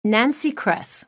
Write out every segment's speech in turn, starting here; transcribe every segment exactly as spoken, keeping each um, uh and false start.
Nancy Kress.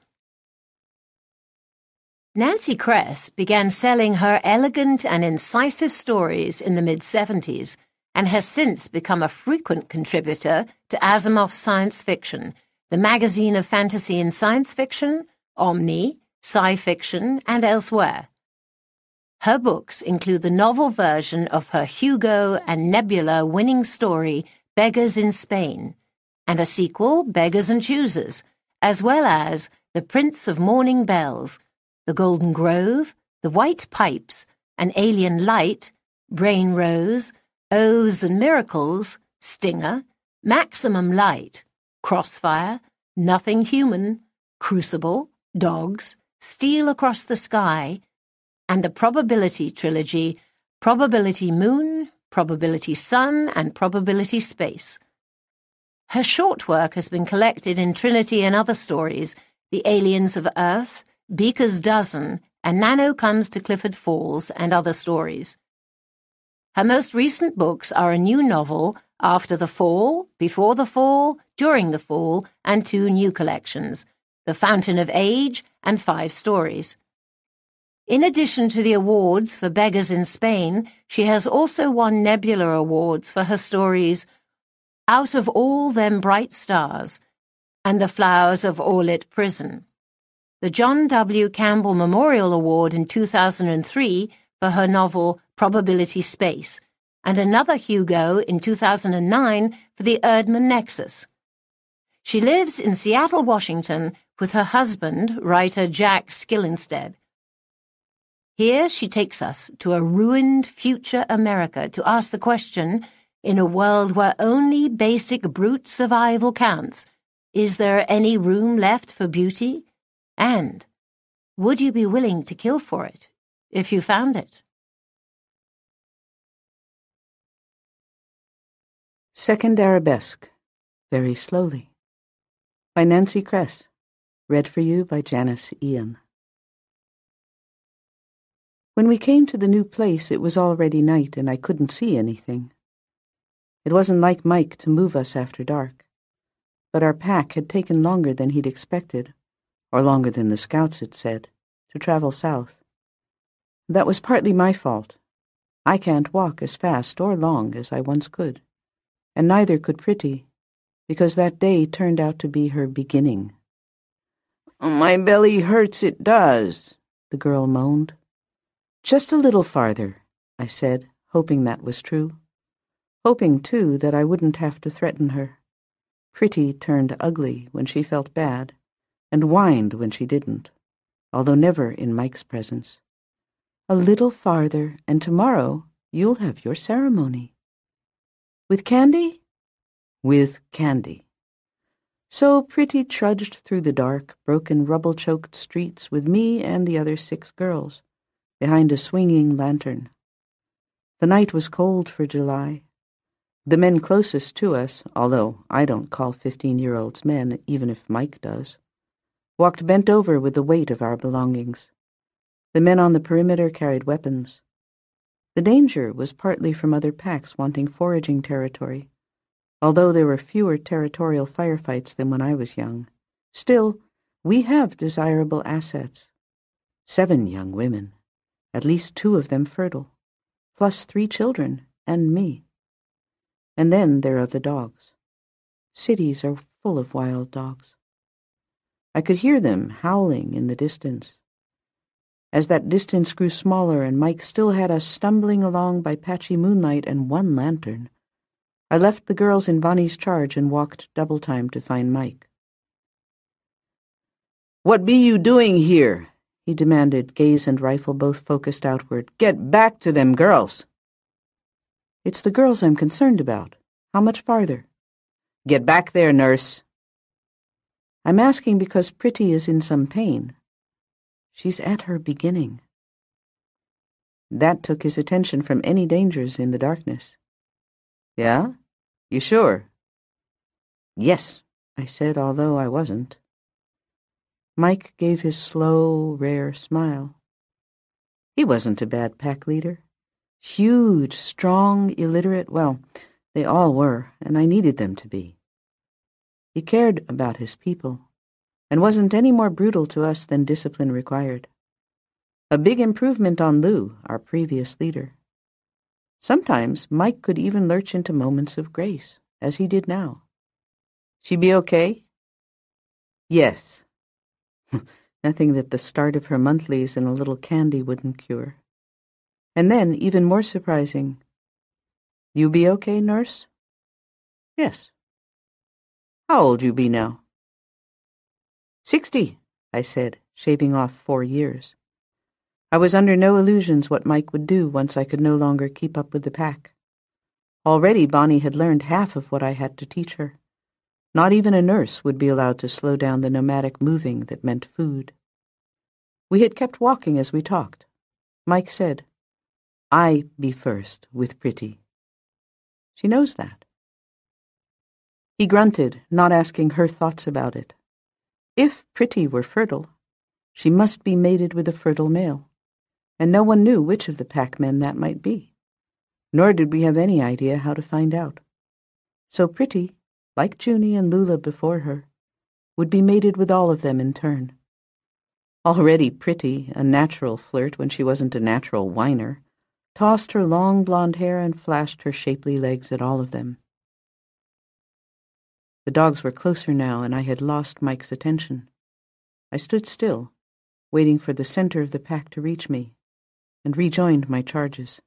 Nancy Kress began selling her elegant and incisive stories in the mid-seventies and has since become a frequent contributor to Asimov's Science Fiction, the magazine of fantasy and science fiction, Omni, sci-fiction, and elsewhere. Her books include the novel version of her Hugo and Nebula winning story, Beggars in Spain, and a sequel, Beggars and Choosers, as well as The Prince of Morning Bells, The Golden Grove, The White Pipes, An Alien Light, Brain Rose, Oaths and Miracles, Stinger, Maximum Light, Crossfire, Nothing Human, Crucible, Dogs, Steel Across the Sky, and the Probability Trilogy, Probability Moon, Probability Sun, and Probability Space. Her short work has been collected in Trinity and Other Stories, The Aliens of Earth, Beaker's Dozen, and Nano Comes to Clifford Falls, and Other Stories. Her most recent books are a new novel, After the Fall, Before the Fall, During the Fall, and two new collections, The Fountain of Age and Five Stories. In addition to the awards for Beggars in Spain, she has also won Nebula Awards for her stories Out of All Them Bright Stars and The Flowers of Orlit Prison, the John W. Campbell Memorial Award in two thousand three for her novel Probability Space, and another Hugo in two thousand nine for the Erdmann Nexus. She lives in Seattle, Washington, with her husband, writer Jack Skillinstead. Here she takes us to a ruined future America to ask the question, in a world where only basic brute survival counts, is there any room left for beauty? And would you be willing to kill for it, if you found it? Second Arabesque, Very Slowly, by Nancy Kress, read for you by Janice Ian. When we came to the new place, it was already night and I couldn't see anything. It wasn't like Mike to move us after dark, but our pack had taken longer than he'd expected, or longer than the scouts had said, to travel south. That was partly my fault. I can't walk as fast or long as I once could, and neither could Pretty, because that day turned out to be her beginning. "My belly hurts, it does," the girl moaned. "Just a little farther," I said, hoping that was true. Hoping, too, that I wouldn't have to threaten her. Pretty turned ugly when she felt bad, and whined when she didn't, although never in Mike's presence. "A little farther, and tomorrow you'll have your ceremony." "With candy?" "With candy." So Pretty trudged through the dark, broken, rubble-choked streets with me and the other six girls, behind a swinging lantern. The night was cold for July. The men closest to us, although I don't call fifteen-year-olds men, even if Mike does, walked bent over with the weight of our belongings. The men on the perimeter carried weapons. The danger was partly from other packs wanting foraging territory, although there were fewer territorial firefights than when I was young. Still, we have desirable assets. Seven young women, at least two of them fertile, plus three children, and me. And then there are the dogs. Cities are full of wild dogs. I could hear them howling in the distance. As that distance grew smaller and Mike still had us stumbling along by patchy moonlight and one lantern, I left the girls in Bonnie's charge and walked double time to find Mike. "What be you doing here?" he demanded, gaze and rifle both focused outward. "Get back to them girls." "It's the girls I'm concerned about. How much farther?" "Get back there, nurse." "I'm asking because Pretty is in some pain. She's at her beginning." That took his attention from any dangers in the darkness. "Yeah? You sure?" "Yes," I said, although I wasn't. Mike gave his slow, rare smile. He wasn't a bad pack leader. Huge, strong, illiterate, well, they all were, and I needed them to be. He cared about his people, and wasn't any more brutal to us than discipline required. A big improvement on Lou, our previous leader. Sometimes Mike could even lurch into moments of grace, as he did now. She be okay? Yes. Nothing that the start of her monthlies and a little candy wouldn't cure. And then, even more surprising, you be okay, nurse? Yes. How old you be now? Sixty, I said, shaving off four years. I was under no illusions what Mike would do once I could no longer keep up with the pack. Already Bonnie had learned half of what I had to teach her. Not even a nurse would be allowed to slow down the nomadic moving that meant food. We had kept walking as we talked. Mike said, I be first with Pretty. She knows that. He grunted, not asking her thoughts about it. If Pretty were fertile, she must be mated with a fertile male, and no one knew which of the pack-men that might be, nor did we have any idea how to find out. So Pretty, like Junie and Lula before her, would be mated with all of them in turn. Already Pretty, a natural flirt when she wasn't a natural whiner, tossed her long blonde hair and flashed her shapely legs at all of them. The dogs were closer now, and I had lost Mike's attention. I stood still, waiting for the center of the pack to reach me, and rejoined my charges.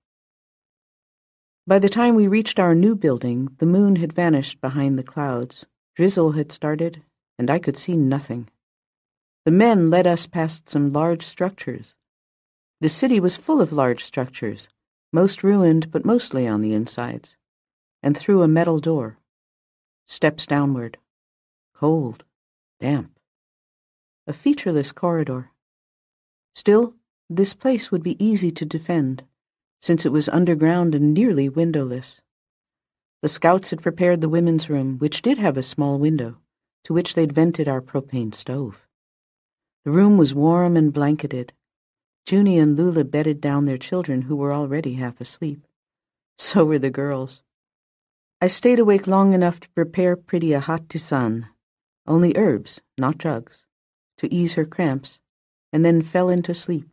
By the time we reached our new building, the moon had vanished behind the clouds, drizzle had started, and I could see nothing. The men led us past some large structures. The city was full of large structures, most ruined but mostly on the insides, and through a metal door. Steps downward. Cold. Damp. A featureless corridor. Still, this place would be easy to defend, since it was underground and nearly windowless. The scouts had prepared the women's room, which did have a small window, to which they'd vented our propane stove. The room was warm and blanketed. Junie and Lula bedded down their children, who were already half asleep. So were the girls. I stayed awake long enough to prepare Pretty a hot tisane, only herbs, not drugs, to ease her cramps, and then fell into sleep.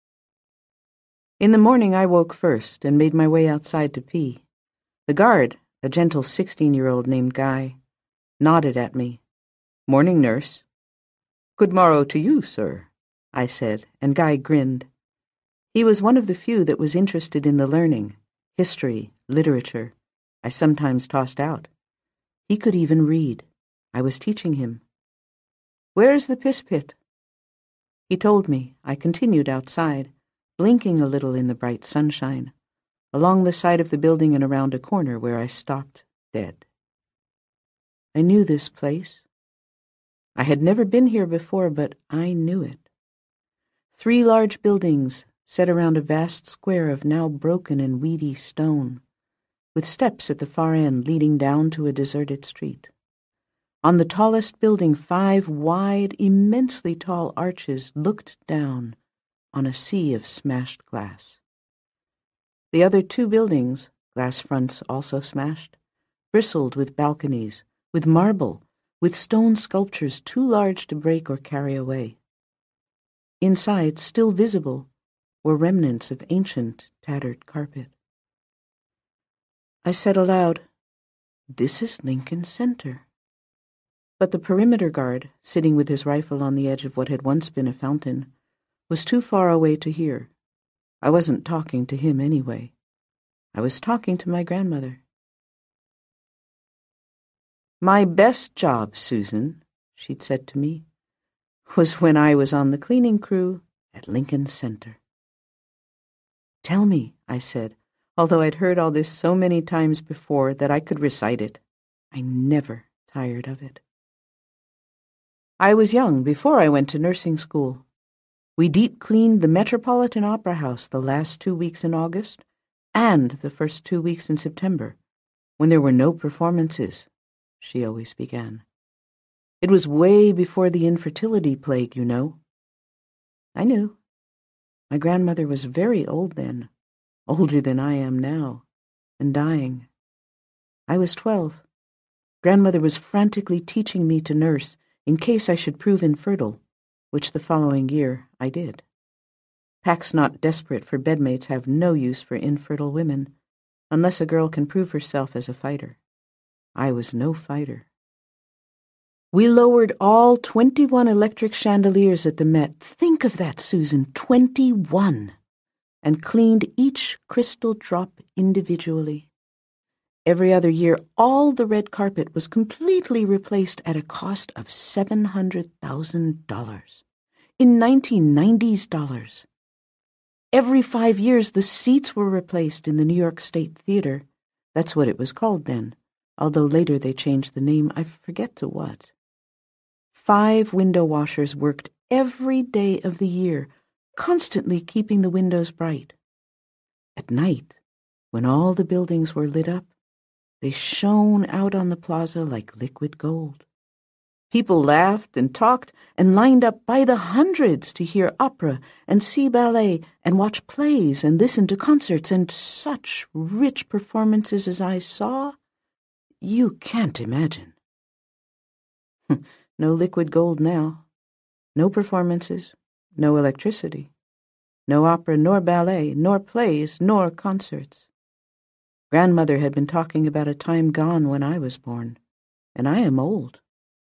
In the morning I woke first and made my way outside to pee. The guard, a gentle sixteen-year-old named Guy, nodded at me. Morning, nurse. Good morrow to you, sir, I said, and Guy grinned. He was one of the few that was interested in the learning, history, literature, I sometimes tossed out. He could even read. I was teaching him. Where's the piss pit? He told me. I continued outside, blinking a little in the bright sunshine, along the side of the building and around a corner where I stopped dead. I knew this place. I had never been here before, but I knew it. Three large buildings set around a vast square of now broken and weedy stone, with steps at the far end leading down to a deserted street. On the tallest building, five wide, immensely tall arches looked down on a sea of smashed glass. The other two buildings, glass fronts also smashed, bristled with balconies, with marble, with stone sculptures too large to break or carry away. Inside, still visible, were remnants of ancient, tattered carpet. I said aloud, This is Lincoln Center. But the perimeter guard, sitting with his rifle on the edge of what had once been a fountain, was too far away to hear. I wasn't talking to him anyway. I was talking to my grandmother. My best job, Susan, she'd said to me, was when I was on the cleaning crew at Lincoln Center. Tell me, I said, although I'd heard all this so many times before that I could recite it. I never tired of it. I was young before I went to nursing school. We deep-cleaned the Metropolitan Opera House the last two weeks in August and the first two weeks in September, when there were no performances, she always began. It was way before the infertility plague, you know. I knew. My grandmother was very old then, older than I am now, and dying. I was twelve. Grandmother was frantically teaching me to nurse, in case I should prove infertile, which the following year I did. Packs not desperate for bedmates have no use for infertile women, unless a girl can prove herself as a fighter. I was no fighter. We lowered all twenty-one electric chandeliers at the Met. Think of that, Susan, twenty-one. And cleaned each crystal drop individually. Every other year, all the red carpet was completely replaced at a cost of seven hundred thousand dollars. In nineteen nineties dollars. Every five years, the seats were replaced in the New York State Theater. That's what it was called then, although later they changed the name, I forget to what. Five window washers worked every day of the year, constantly keeping the windows bright. At night, when all the buildings were lit up, they shone out on the plaza like liquid gold. People laughed and talked and lined up by the hundreds to hear opera and see ballet and watch plays and listen to concerts, and such rich performances as I saw, you can't imagine. No liquid gold now. No performances, no electricity. No opera, nor ballet, nor plays, nor concerts. Grandmother had been talking about a time gone when I was born, and I am old.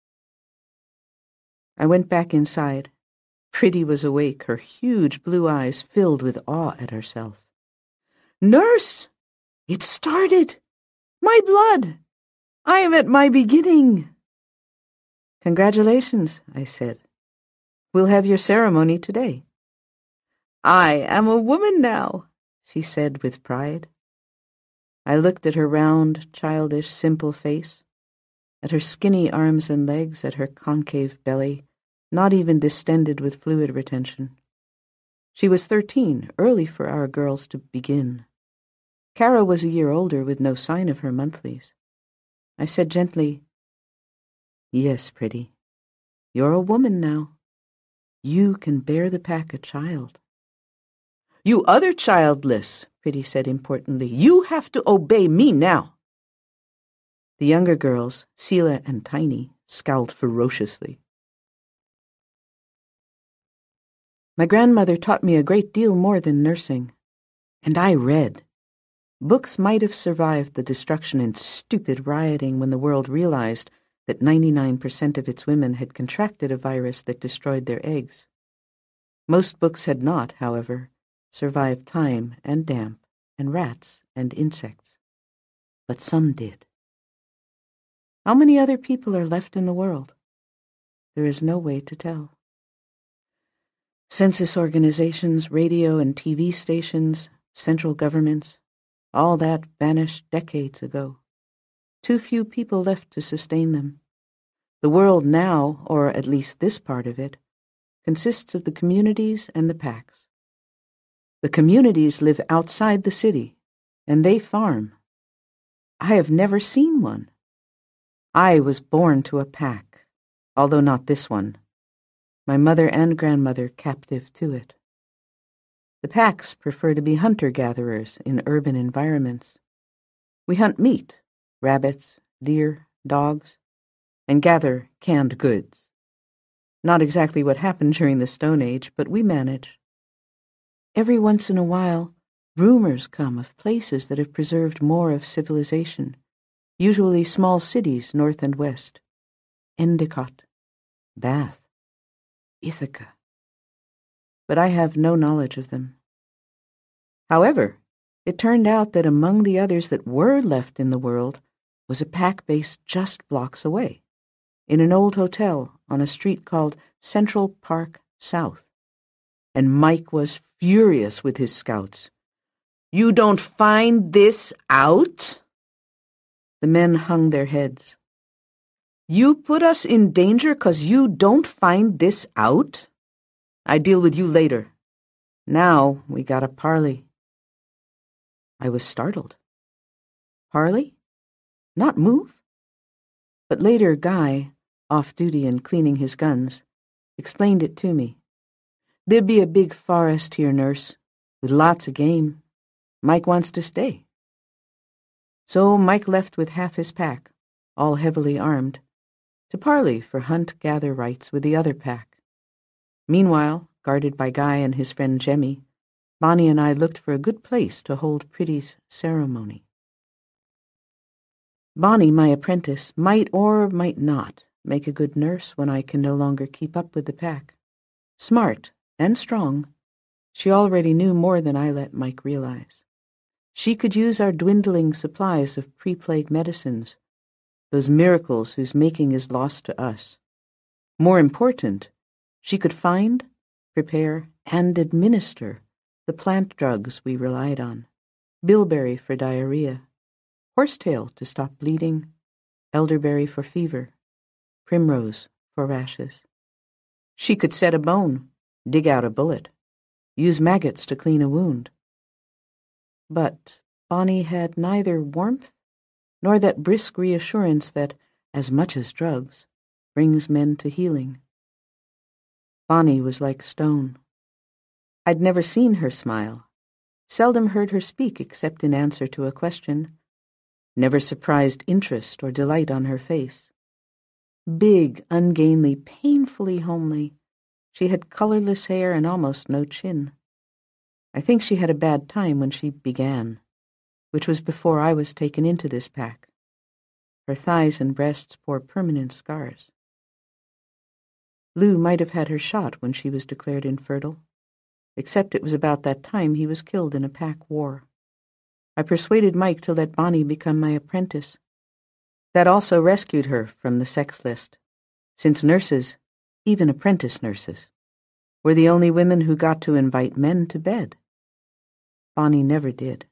I went back inside. Pretty was awake, her huge blue eyes filled with awe at herself. "Nurse! It started! My blood! I am at my beginning!" "Congratulations," I said. "We'll have your ceremony today." "I am a woman now," she said with pride. I looked at her round, childish, simple face, at her skinny arms and legs, at her concave belly, not even distended with fluid retention. She was thirteen, early for our girls to begin. Kara was a year older, with no sign of her monthlies. I said gently, "Yes, Pretty, you're a woman now. You can bear the pack a child." "You other childless," Pretty said importantly, "you have to obey me now." The younger girls, Seela and Tiny, scowled ferociously. My grandmother taught me a great deal more than nursing, and I read. Books might have survived the destruction and stupid rioting when the world realized that ninety-nine percent of its women had contracted a virus that destroyed their eggs. Most books had not, however, survived time and damp and rats and insects. But some did. How many other people are left in the world? There is no way to tell. Census organizations, radio and T V stations, central governments, all that vanished decades ago. Too few people left to sustain them. The world now, or at least this part of it, consists of the communities and the packs. The communities live outside the city, and they farm. I have never seen one. I was born to a pack, although not this one. My mother and grandmother captive to it. The packs prefer to be hunter-gatherers in urban environments. We hunt meat, rabbits, deer, dogs, and gather canned goods. Not exactly what happened during the Stone Age, but we manage. Every once in a while, rumors come of places that have preserved more of civilization, usually small cities north and west. Endicott, Bath, Ithaca. But I have no knowledge of them. However, it turned out that among the others that were left in the world was a pack based just blocks away, in an old hotel on a street called Central Park South. And Mike was furious with his scouts. "You don't find this out?" The men hung their heads. "You put us in danger 'cause you don't find this out? I deal with you later. Now we gotta parley." I was startled. Parley? Not move? But later Guy, off duty and cleaning his guns, explained it to me. "There'd be a big forest here, nurse, with lots of game. Mike wants to stay." So Mike left with half his pack, all heavily armed, to parley for hunt-gather rights with the other pack. Meanwhile, guarded by Guy and his friend Jemmy, Bonnie and I looked for a good place to hold Pretty's ceremony. Bonnie, my apprentice, might or might not make a good nurse when I can no longer keep up with the pack. Smart and strong, she already knew more than I let Mike realize. She could use our dwindling supplies of pre-plague medicines, those miracles whose making is lost to us. More important, she could find, prepare, and administer the plant drugs we relied on: bilberry for diarrhea, horsetail to stop bleeding, elderberry for fever, primrose for rashes. She could set a bone, dig out a bullet, use maggots to clean a wound. But Bonnie had neither warmth nor that brisk reassurance that, as much as drugs, brings men to healing. Bonnie was like stone. I'd never seen her smile, seldom heard her speak except in answer to a question, never surprised interest or delight on her face. Big, ungainly, painfully homely, she had colorless hair and almost no chin. I think she had a bad time when she began, which was before I was taken into this pack. Her thighs and breasts bore permanent scars. Lou might have had her shot when she was declared infertile, except it was about that time he was killed in a pack war. I persuaded Mike to let Bonnie become my apprentice. That also rescued her from the sex list, since nurses, even apprentice nurses, were the only women who got to invite men to bed. Bonnie never did.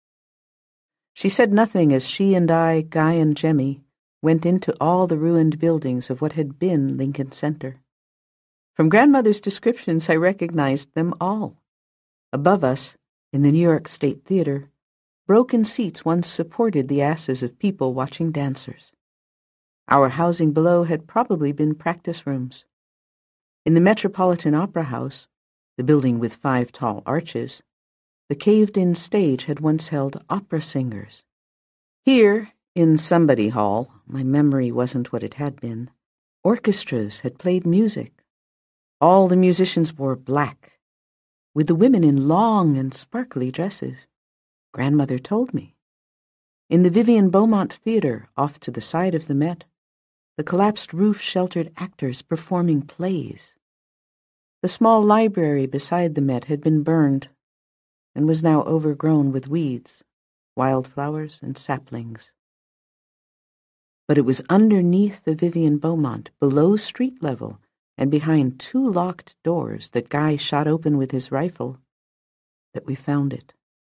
She said nothing as she and I, Guy and Jemmy, went into all the ruined buildings of what had been Lincoln Center. From Grandmother's descriptions, I recognized them all. Above us, in the New York State Theater, broken seats once supported the asses of people watching dancers. Our housing below had probably been practice rooms. In the Metropolitan Opera House, the building with five tall arches, the caved-in stage had once held opera singers. Here, in Somebody Hall, my memory wasn't what it had been, orchestras had played music. All the musicians wore black, with the women in long and sparkly dresses. Grandmother told me. In the Vivian Beaumont Theater, off to the side of the Met, the collapsed roof sheltered actors performing plays. The small library beside the Met had been burned and was now overgrown with weeds, wildflowers, and saplings. But it was underneath the Vivian Beaumont, below street level, and behind two locked doors that Guy shot open with his rifle, that we found it.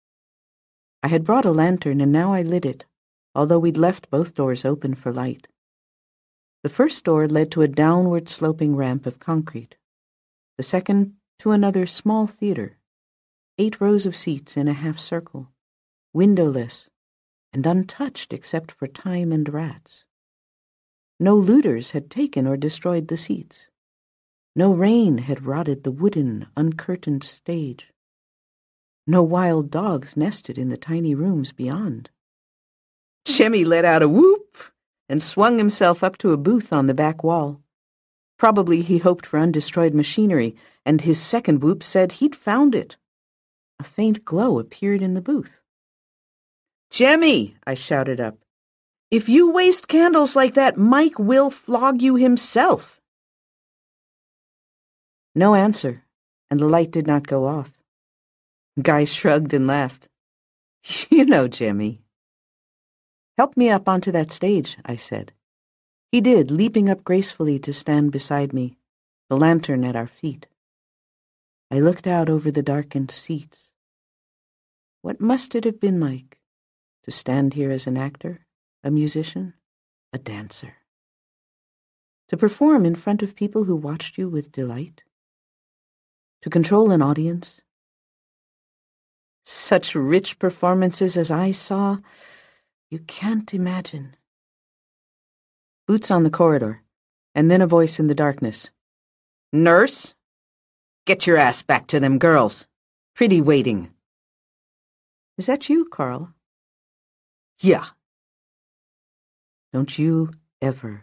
I had brought a lantern, and now I lit it, although we'd left both doors open for light. The first door led to a downward-sloping ramp of concrete. The second to another small theater, eight rows of seats in a half-circle, windowless, and untouched except for time and rats. No looters had taken or destroyed the seats. No rain had rotted the wooden, uncurtained stage. No wild dogs nested in the tiny rooms beyond. Jemmy let out a whoop and swung himself up to a booth on the back wall. Probably he hoped for undestroyed machinery, and his second whoop said he'd found it. A faint glow appeared in the booth. "Jemmy," I shouted up, "if you waste candles like that, Mike will flog you himself." No answer, and the light did not go off. Guy shrugged and laughed. "You know, Jemmy." "Help me up onto that stage," I said. He did, leaping up gracefully to stand beside me, the lantern at our feet. I looked out over the darkened seats. What must it have been like to stand here as an actor, a musician, a dancer? To perform in front of people who watched you with delight? To control an audience? Such rich performances as I saw, you can't imagine. Boots on the corridor, and then a voice in the darkness. "Nurse, get your ass back to them girls. Pretty waiting." "Is that you, Carl?" "Yeah." "Don't you ever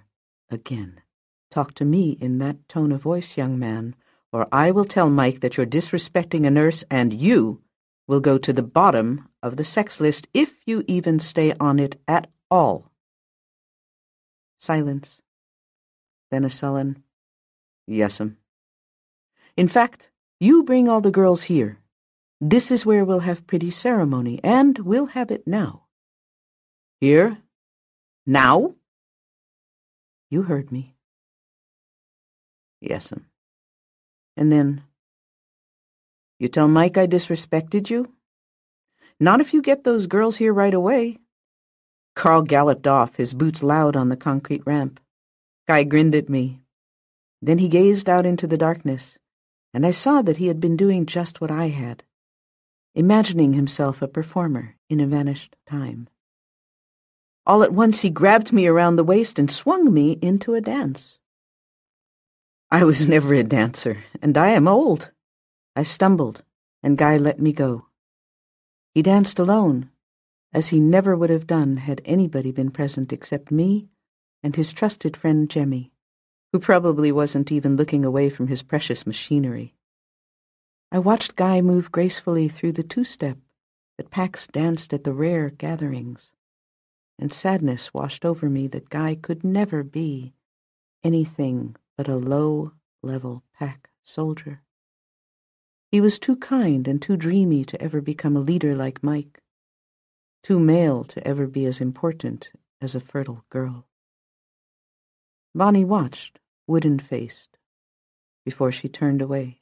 again. Talk to me in that tone of voice, young man, or I will tell Mike that you're disrespecting a nurse, and you will go to the bottom of the sex list if you even stay on it at all. Silence. Then a sullen, "Yes'm." "In fact, you bring all the girls here. This is where we'll have pretty ceremony, and we'll have it now." "Here? Now?" "You heard me." "Yes'm." And then, "You tell Mike I disrespected you?" "Not if you get those girls here right away." Carl galloped off, his boots loud on the concrete ramp. Guy grinned at me. Then he gazed out into the darkness, and I saw that he had been doing just what I had, imagining himself a performer in a vanished time. All at once he grabbed me around the waist and swung me into a dance. I was never a dancer, and I am old. I stumbled, and Guy let me go. He danced alone, as he never would have done had anybody been present except me and his trusted friend Jemmy, who probably wasn't even looking away from his precious machinery. I watched Guy move gracefully through the two-step that Pax danced at the rare gatherings, and sadness washed over me that Guy could never be anything but a low-level pack soldier. He was too kind and too dreamy to ever become a leader like Mike, too male to ever be as important as a fertile girl. Bonnie watched, wooden-faced, before she turned away.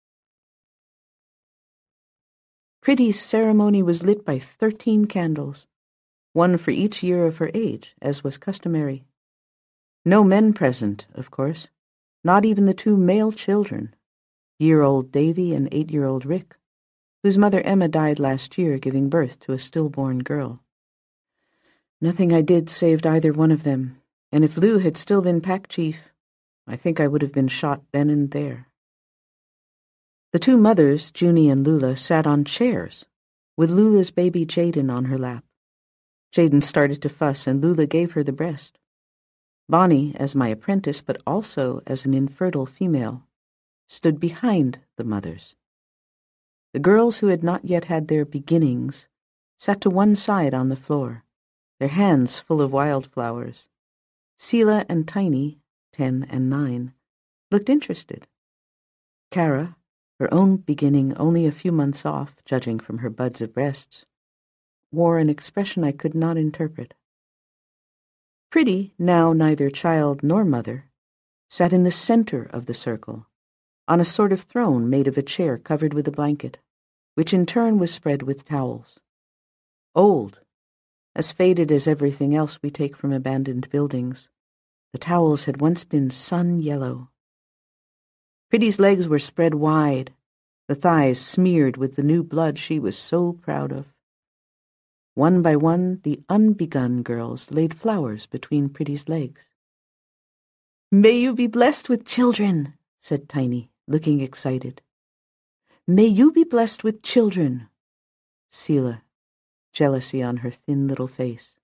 Pretty's ceremony was lit by thirteen candles, one for each year of her age, as was customary. No men present, of course, not even the two male children, year-old Davy and eight-year-old Rick, whose mother Emma died last year giving birth to a stillborn girl. Nothing I did saved either one of them, and if Lou had still been pack chief, I think I would have been shot then and there. The two mothers, Junie and Lula, sat on chairs, with Lula's baby Jaden on her lap. Jaden started to fuss, and Lula gave her the breast. Bonnie, as my apprentice, but also as an infertile female, stood behind the mothers. The girls who had not yet had their beginnings sat to one side on the floor, their hands full of wildflowers. Seela and Tiny, ten and nine, looked interested. Kara, her own beginning only a few months off, judging from her buds of breasts, wore an expression I could not interpret. Pretty, now neither child nor mother, sat in the center of the circle, on a sort of throne made of a chair covered with a blanket, which in turn was spread with towels. Old, as faded as everything else we take from abandoned buildings, the towels had once been sun-yellow. Pretty's legs were spread wide, the thighs smeared with the new blood she was so proud of. One by one, the unbegun girls laid flowers between Pretty's legs. "May you be blessed with children," said Tiny, looking excited. "May you be blessed with children," Seela, jealousy on her thin little face.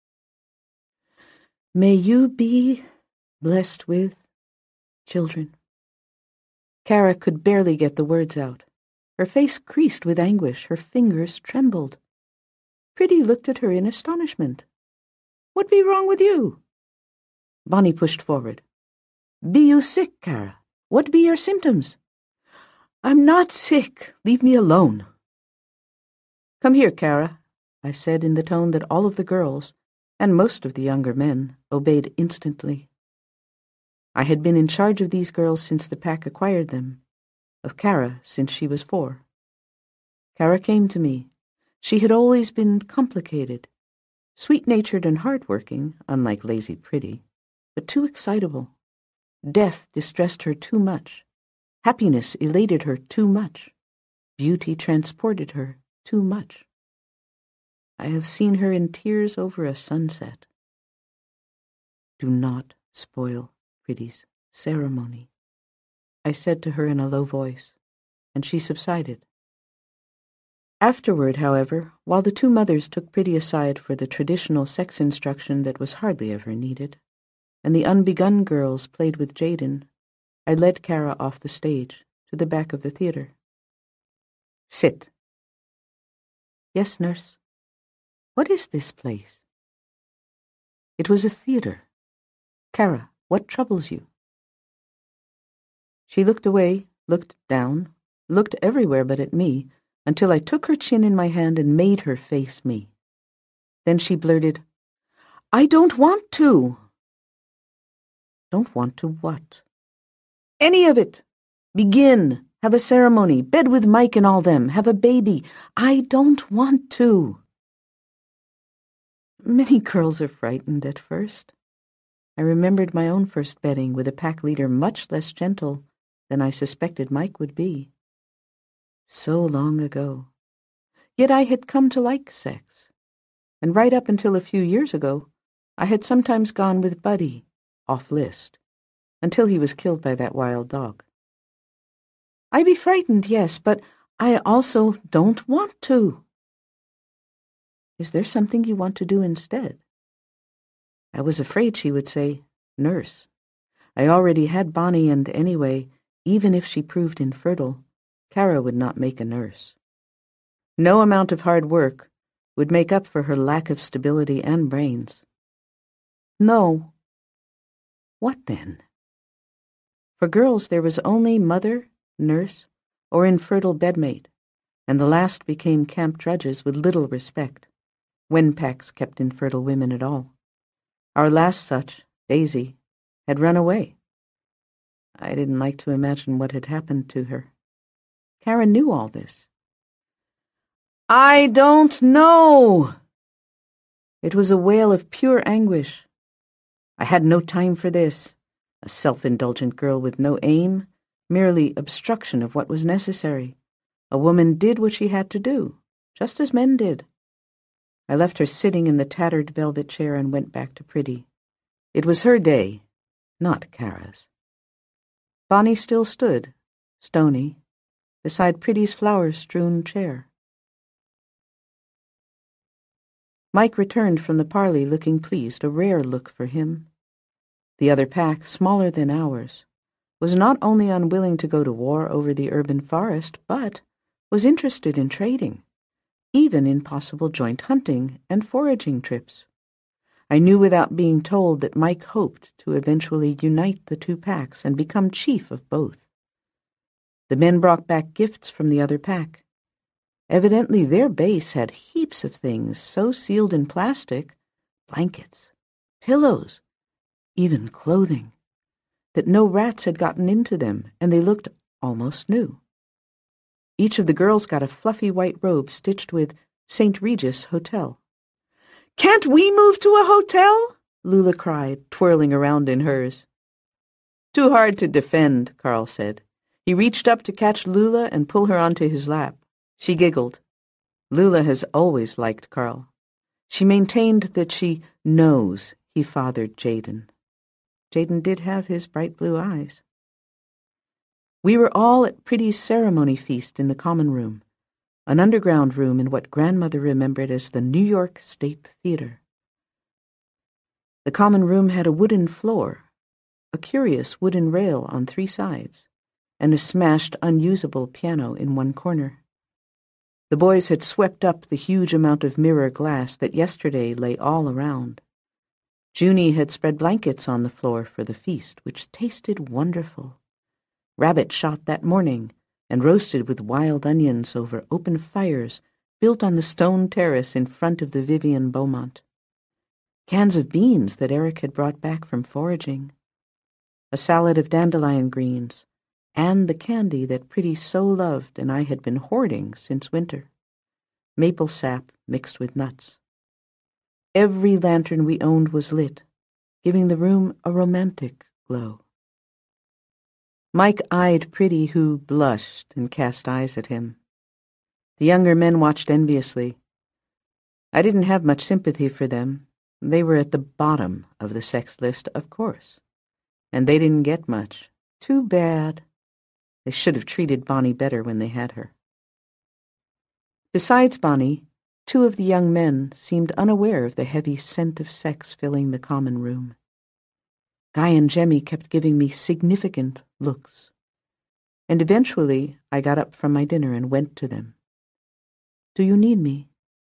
"May you be blessed with children." Kara could barely get the words out. Her face creased with anguish, her fingers trembled. Pretty looked at her in astonishment. "What be wrong with you?" Bonnie pushed forward. "Be you sick, Kara? What be your symptoms?" "I'm not sick. Leave me alone." "Come here, Kara," I said in the tone that all of the girls, and most of the younger men, obeyed instantly. I had been in charge of these girls since the pack acquired them, of Kara since she was four. Kara came to me. She had always been complicated, sweet-natured and hard-working, unlike lazy Pretty, but too excitable. Death distressed her too much. Happiness elated her too much. Beauty transported her too much. I have seen her in tears over a sunset. "Do not spoil Pretty's ceremony," I said to her in a low voice, and she subsided. Afterward, however, while the two mothers took Pretty aside for the traditional sex instruction that was hardly ever needed, and the unbegun girls played with Jayden, I led Kara off the stage to the back of the theater. Sit. Yes, nurse. What is this place? It was a theater. Kara, what troubles you? She looked away, looked down, looked everywhere but at me, until I took her chin in my hand and made her face me. Then she blurted, I don't want to. Don't want to what? Any of it. Begin. Have a ceremony. Bed with Mike and all them. Have a baby. I don't want to. Many girls are frightened at first. I remembered my own first bedding with a pack leader much less gentle than I suspected Mike would be. So long ago. Yet I had come to like sex. And right up until a few years ago, I had sometimes gone with Buddy, off list, until he was killed by that wild dog. I be frightened, yes, but I also don't want to. Is there something you want to do instead? I was afraid she would say, nurse. I already had Bonnie, and anyway, even if she proved infertile, Kara would not make a nurse. No amount of hard work would make up for her lack of stability and brains. No. What then? For girls there was only mother, nurse, or infertile bedmate, and the last became camp drudges with little respect, when packs kept infertile women at all. Our last such, Daisy, had run away. I didn't like to imagine what had happened to her. Kara knew all this. I don't know! It was a wail of pure anguish. I had no time for this, a self-indulgent girl with no aim, merely obstruction of what was necessary. A woman did what she had to do, just as men did. I left her sitting in the tattered velvet chair and went back to Pretty. It was her day, not Kara's. Bonnie still stood, stony, beside Pretty's flower-strewn chair. Mike returned from the parley looking pleased, a rare look for him. The other pack, smaller than ours, was not only unwilling to go to war over the urban forest, but was interested in trading, even in possible joint hunting and foraging trips. I knew without being told that Mike hoped to eventually unite the two packs and become chief of both. The men brought back gifts from the other pack. Evidently their base had heaps of things so sealed in plastic, blankets, pillows, even clothing, that no rats had gotten into them, and they looked almost new. Each of the girls got a fluffy white robe stitched with Saint Regis Hotel. Can't we move to a hotel? Lula cried, twirling around in hers. Too hard to defend, Carl said. He reached up to catch Lula and pull her onto his lap. She giggled. Lula has always liked Carl. She maintained that she knows he fathered Jayden. Jayden did have his bright blue eyes. We were all at Pretty's ceremony feast in the common room, an underground room in what grandmother remembered as the New York State Theater. The common room had a wooden floor, a curious wooden rail on three sides, and a smashed, unusable piano in one corner. The boys had swept up the huge amount of mirror glass that yesterday lay all around. Junie had spread blankets on the floor for the feast, which tasted wonderful. Rabbit shot that morning and roasted with wild onions over open fires built on the stone terrace in front of the Vivian Beaumont. Cans of beans that Eric had brought back from foraging. A salad of dandelion greens, and the candy that Pretty so loved and I had been hoarding since winter. Maple sap mixed with nuts. Every lantern we owned was lit, giving the room a romantic glow. Mike eyed Pretty, who blushed and cast eyes at him. The younger men watched enviously. I didn't have much sympathy for them. They were at the bottom of the sex list, of course. And they didn't get much. Too bad. They should have treated Bonnie better when they had her. Besides Bonnie, two of the young men seemed unaware of the heavy scent of sex filling the common room. Guy and Jemmy kept giving me significant looks. And eventually I got up from my dinner and went to them. "Do you need me?"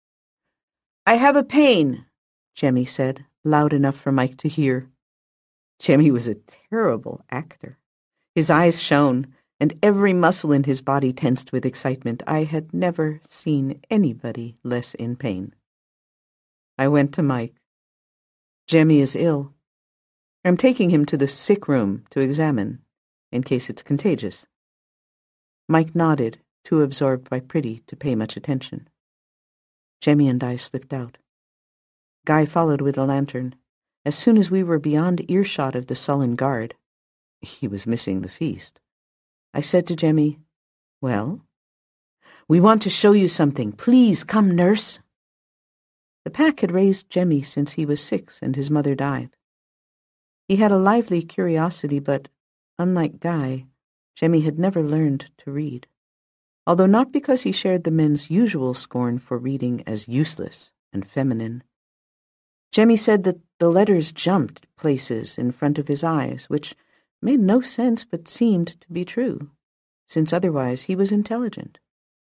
"I have a pain," Jemmy said, loud enough for Mike to hear. Jemmy was a terrible actor. His eyes shone, and every muscle in his body tensed with excitement. I had never seen anybody less in pain. I went to Mike. "Jemmy is ill. I'm taking him to the sick room to examine, in case it's contagious." Mike nodded, too absorbed by Pretty to pay much attention. Jemmy and I slipped out. Guy followed with a lantern. As soon as we were beyond earshot of the sullen guard, he was missing the feast, I said to Jemmy, "Well?" "We want to show you something. Please come, nurse." The pack had raised Jemmy since he was six and his mother died. He had a lively curiosity, but, unlike Guy, Jemmy had never learned to read, although not because he shared the men's usual scorn for reading as useless and feminine. Jemmy said that the letters jumped places in front of his eyes, which made no sense but seemed to be true, since otherwise he was intelligent.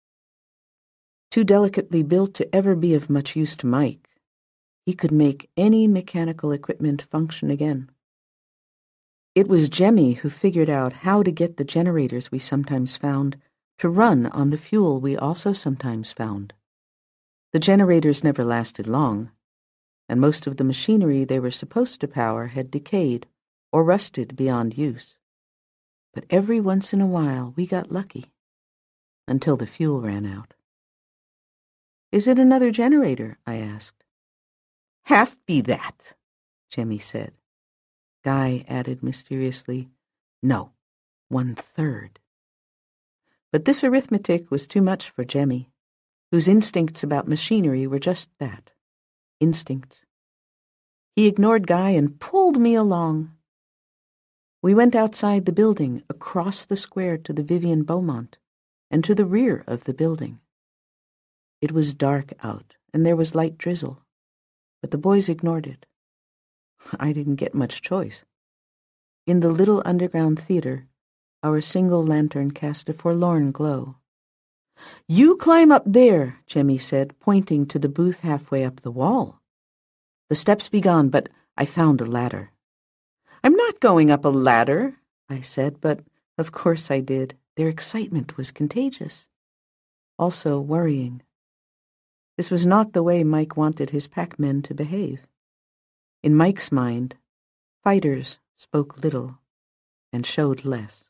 Too delicately built to ever be of much use to Mike, he could make any mechanical equipment function again. It was Jemmy who figured out how to get the generators we sometimes found to run on the fuel we also sometimes found. The generators never lasted long, and most of the machinery they were supposed to power had decayed or rusted beyond use. But every once in a while we got lucky, until the fuel ran out. "Is it another generator?" I asked. "Half be that," Jemmy said. Guy added mysteriously, "No, one-third." But this arithmetic was too much for Jemmy, whose instincts about machinery were just that, instincts. He ignored Guy and pulled me along. We went outside the building, across the square to the Vivian Beaumont, and to the rear of the building. It was dark out, and there was light drizzle, but the boys ignored it. I didn't get much choice. In the little underground theater, our single lantern cast a forlorn glow. "You climb up there," Jemmy said, pointing to the booth halfway up the wall. "The steps be gone, but I found a ladder." "I'm not going up a ladder," I said, but of course I did. Their excitement was contagious, also worrying. This was not the way Mike wanted his pack-men to behave. In Mike's mind, fighters spoke little and showed less.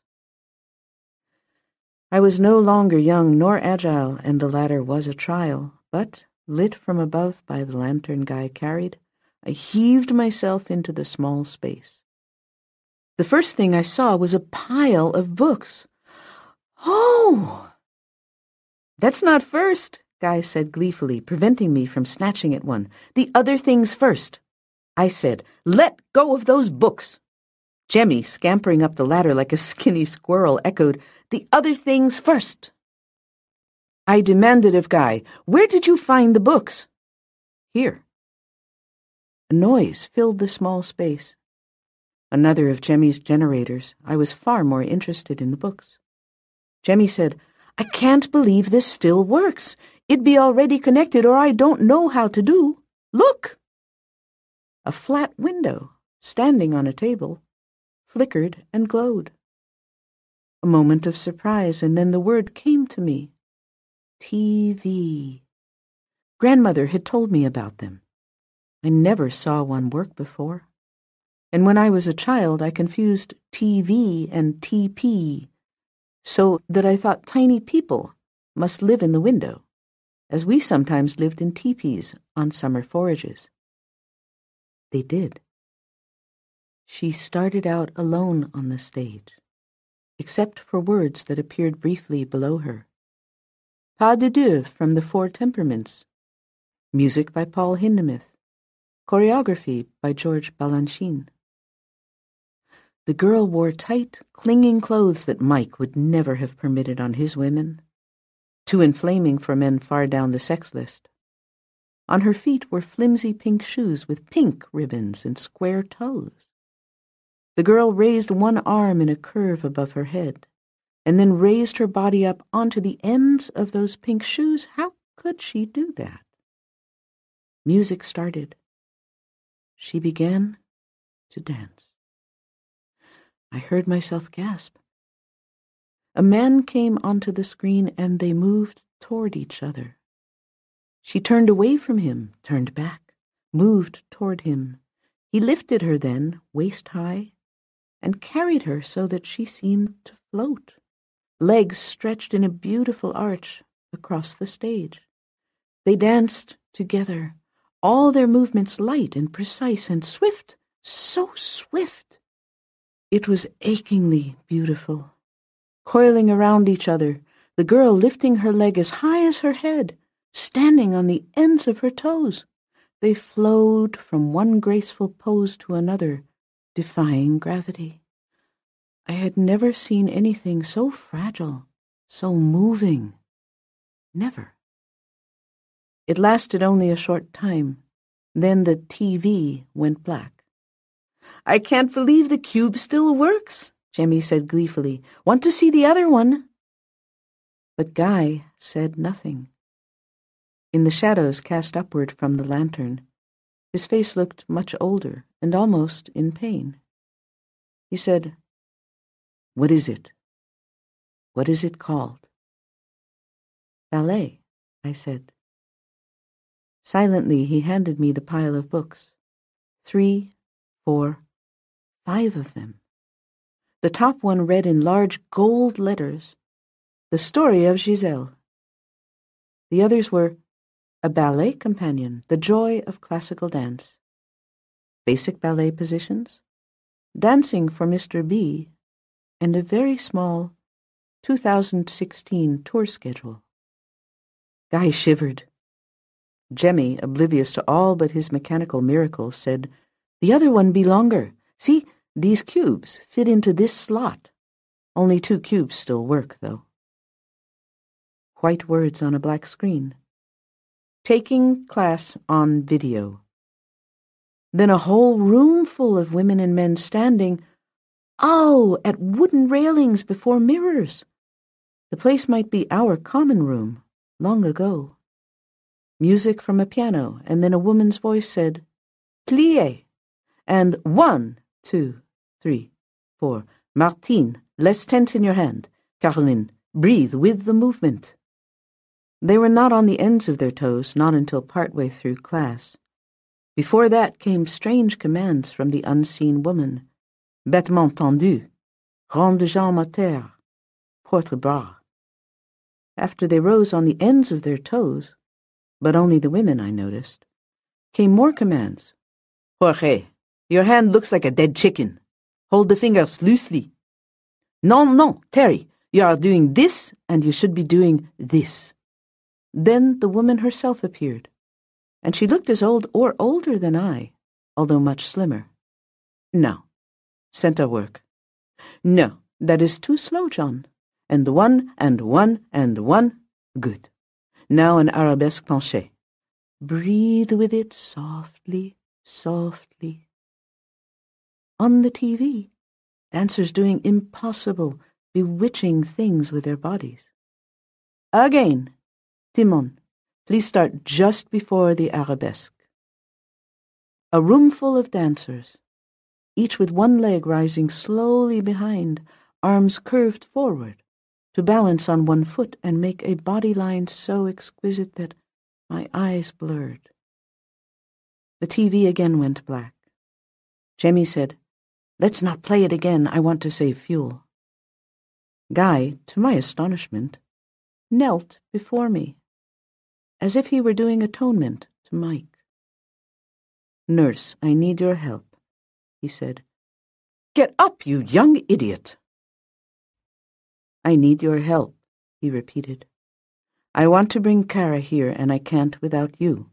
I was no longer young nor agile, and the ladder was a trial, but, lit from above by the lantern Guy carried, I heaved myself into the small space. The first thing I saw was a pile of books. "Oh!" "That's not first," Guy said gleefully, preventing me from snatching at one. "The other things first." I said, "Let go of those books." Jemmy, scampering up the ladder like a skinny squirrel, echoed, "The other things first." I demanded of Guy, "Where did you find the books?" "Here." A noise filled the small space. Another of Jemmy's generators. I was far more interested in the books. Jemmy said, "I can't believe this still works. It'd be already connected, or I don't know how to do. Look!" A flat window, standing on a table, flickered and glowed. A moment of surprise, and then the word came to me. T V. Grandmother had told me about them. I never saw one work before. And when I was a child, I confused T V and T P, so that I thought tiny people must live in the window, as we sometimes lived in teepees on summer forages. They did. She started out alone on the stage, except for words that appeared briefly below her. Pas de deux from the Four Temperaments. Music by Paul Hindemith. Choreography by George Balanchine. The girl wore tight, clinging clothes that Mike would never have permitted on his women, too inflaming for men far down the sex list. On her feet were flimsy pink shoes with pink ribbons and square toes. The girl raised one arm in a curve above her head, and then raised her body up onto the ends of those pink shoes. How could she do that? Music started. She began to dance. I heard myself gasp. A man came onto the screen and they moved toward each other. She turned away from him, turned back, moved toward him. He lifted her then, waist high, and carried her so that she seemed to float, legs stretched in a beautiful arch across the stage. They danced together, all their movements light and precise and swift, so swift. It was achingly beautiful. Coiling around each other, the girl lifting her leg as high as her head, standing on the ends of her toes. They flowed from one graceful pose to another, defying gravity. I had never seen anything so fragile, so moving. Never. It lasted only a short time. Then the T V went black. "I can't believe the cube still works," Jemmy said gleefully. "Want to see the other one?" But Guy said nothing. In the shadows cast upward from the lantern, his face looked much older and almost in pain. He said, "What is it? What is it called?" "Ballet," I said. Silently he handed me the pile of books. Three, four, five of them. The top one read in large gold letters, "The Story of Giselle." The others were "A Ballet Companion, The Joy of Classical Dance," "Basic Ballet Positions," "Dancing for Mister B," and a very small two thousand sixteen tour schedule. Guy shivered. Jemmy, oblivious to all but his mechanical miracles, said, "The other one be longer. See, these cubes fit into this slot. Only two cubes still work, though." White words on a black screen. "Taking class on video." Then a whole room full of women and men standing, oh, at wooden railings before mirrors. The place might be our common room, long ago. Music from a piano, and then a woman's voice said, "Plié," and one, two, three, four. "Martine, less tense in your hand. Caroline, breathe with the movement." They were not on the ends of their toes, not until partway through class. Before that came strange commands from the unseen woman. "Battement tendu, rond de jambe à terre, porte bras." After they rose on the ends of their toes, but only the women, I noticed, came more commands. "Jorge, your hand looks like a dead chicken. Hold the fingers loosely." "Non, non, Terry, you are doing this and you should be doing this." Then the woman herself appeared, and she looked as old or older than I, although much slimmer. "No, center work. No, that is too slow, John. And one, and one, and one. Good. Now an arabesque penché. Breathe with it softly, softly." On the T V, dancers doing impossible, bewitching things with their bodies. "Again. Timon, please start just before the arabesque." A room full of dancers, each with one leg rising slowly behind, arms curved forward, to balance on one foot and make a body line so exquisite that my eyes blurred. The T V again went black. Jemmy said, "Let's not play it again. I want to save fuel." Guy, to my astonishment, knelt before me, as if he were doing atonement to Mike. "Nurse, I need your help," he said. "Get up, you young idiot." "I need your help," he repeated. "I want to bring Kara here, and I can't without you."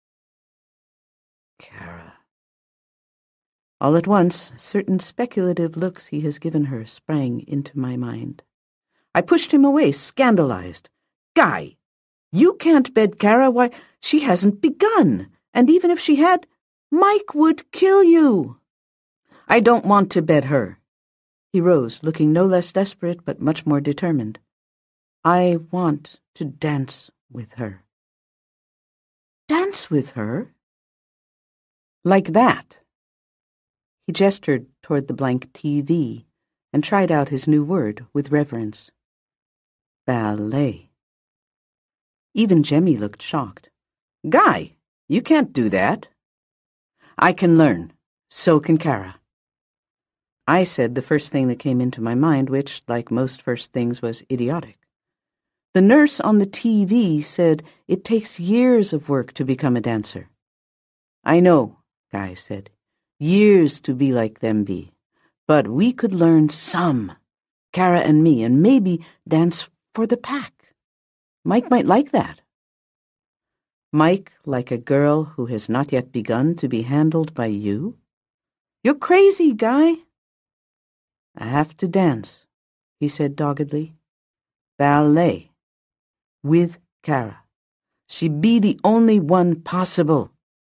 Kara. All at once, certain speculative looks he has given her sprang into my mind. I pushed him away, scandalized. "Guy! You can't bed Kara. Why, she hasn't begun. And even if she had, Mike would kill you." I don't want to bet her." He rose, looking no less desperate but much more determined. "I want to dance with her." "Dance with her?" "Like that." He gestured toward the blank T V and tried out his new word with reverence. "Ballet." Even Jemmy looked shocked. "Guy, you can't do that." "I can learn. So can Kara." I said the first thing that came into my mind, which, like most first things, was idiotic. "The nurse on the T V said it takes years of work to become a dancer." "I know," Guy said. "Years to be like them be. But we could learn some, Kara and me, and maybe dance for the pack. Mike might like that." "Mike like a girl who has not yet begun to be handled by you? You're crazy, Guy." "I have to dance," he said doggedly. "Ballet. With Kara. She be the only one possible."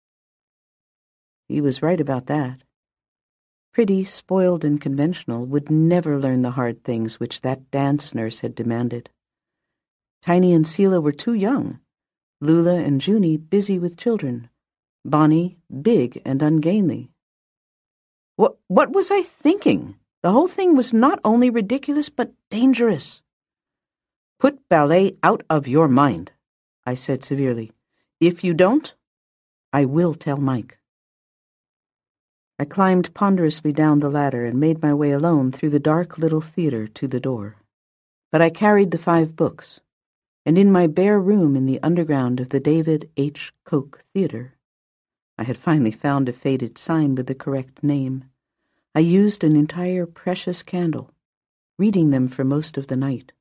He was right about that. Pretty, spoiled, and conventional would never learn the hard things which that dance nurse had demanded. Tiny and Seela were too young, Lula and Junie busy with children, Bonnie big and ungainly. What, what was I thinking? The whole thing was not only ridiculous, but dangerous. "Put ballet out of your mind," I said severely. "If you don't, I will tell Mike." I climbed ponderously down the ladder and made my way alone through the dark little theater to the door. But I carried the five books, and in my bare room in the underground of the David H. Koch Theater, I had finally found a faded sign with the correct name. I used an entire precious candle, reading them for most of the night.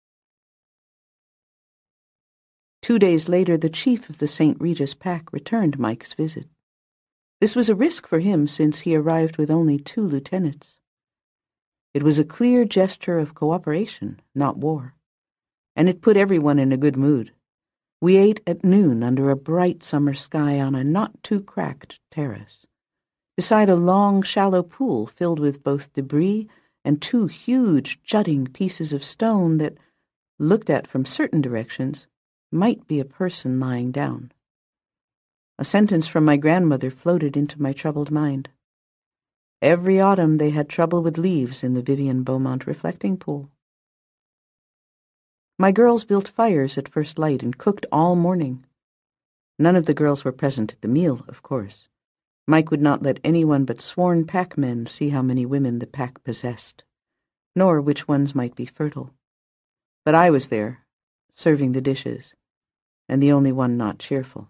Two days later, the chief of the Saint Regis pack returned Mike's visit. This was a risk for him since he arrived with only two lieutenants. It was a clear gesture of cooperation, not war, and it put everyone in a good mood. We ate at noon under a bright summer sky on a not-too-cracked terrace, beside a long, shallow pool filled with both debris and two huge, jutting pieces of stone that, looked at from certain directions, might be a person lying down. A sentence from my grandmother floated into my troubled mind. Every autumn they had trouble with leaves in the Vivian Beaumont reflecting pool. My girls built fires at first light and cooked all morning. None of the girls were present at the meal, of course. Mike would not let anyone but sworn pack men see how many women the pack possessed, nor which ones might be fertile. But I was there, serving the dishes, and the only one not cheerful.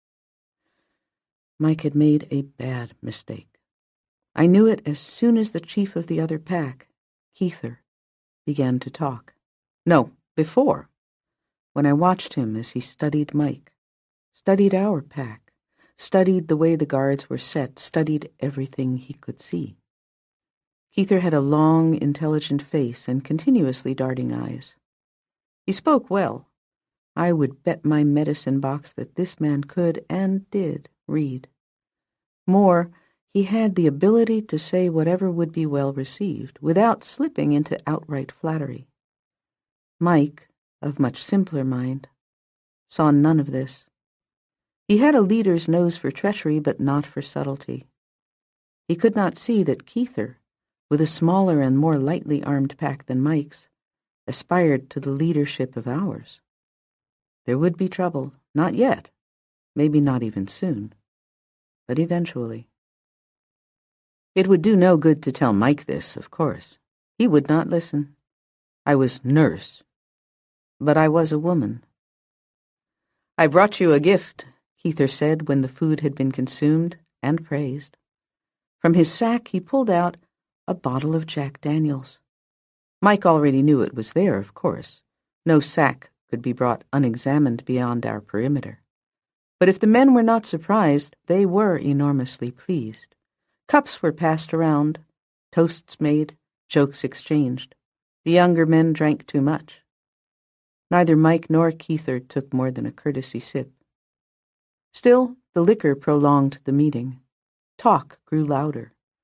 Mike had made a bad mistake. I knew it as soon as the chief of the other pack, Keither, began to talk. No, before, when I watched him as he studied Mike, studied our pack, studied the way the guards were set, studied everything he could see. Keither had a long, intelligent face and continuously darting eyes. He spoke well. I would bet my medicine box that this man could, and did, read. More, he had the ability to say whatever would be well received, without slipping into outright flattery. Mike, of much simpler mind, saw none of this. He had a leader's nose for treachery, but not for subtlety. He could not see that Keither, with a smaller and more lightly armed pack than Mike's, aspired to the leadership of ours. There would be trouble, not yet, maybe not even soon, but eventually. It would do no good to tell Mike this, of course. He would not listen. I was nurse, but I was a woman. "I brought you a gift," Keither said when the food had been consumed and praised. From his sack he pulled out a bottle of Jack Daniels. Mike already knew it was there, of course. No sack could be brought unexamined beyond our perimeter. But if the men were not surprised, they were enormously pleased. Cups were passed around, toasts made, jokes exchanged. The younger men drank too much. Neither Mike nor Keither took more than a courtesy sip. Still, the liquor prolonged the meeting. Talk grew louder.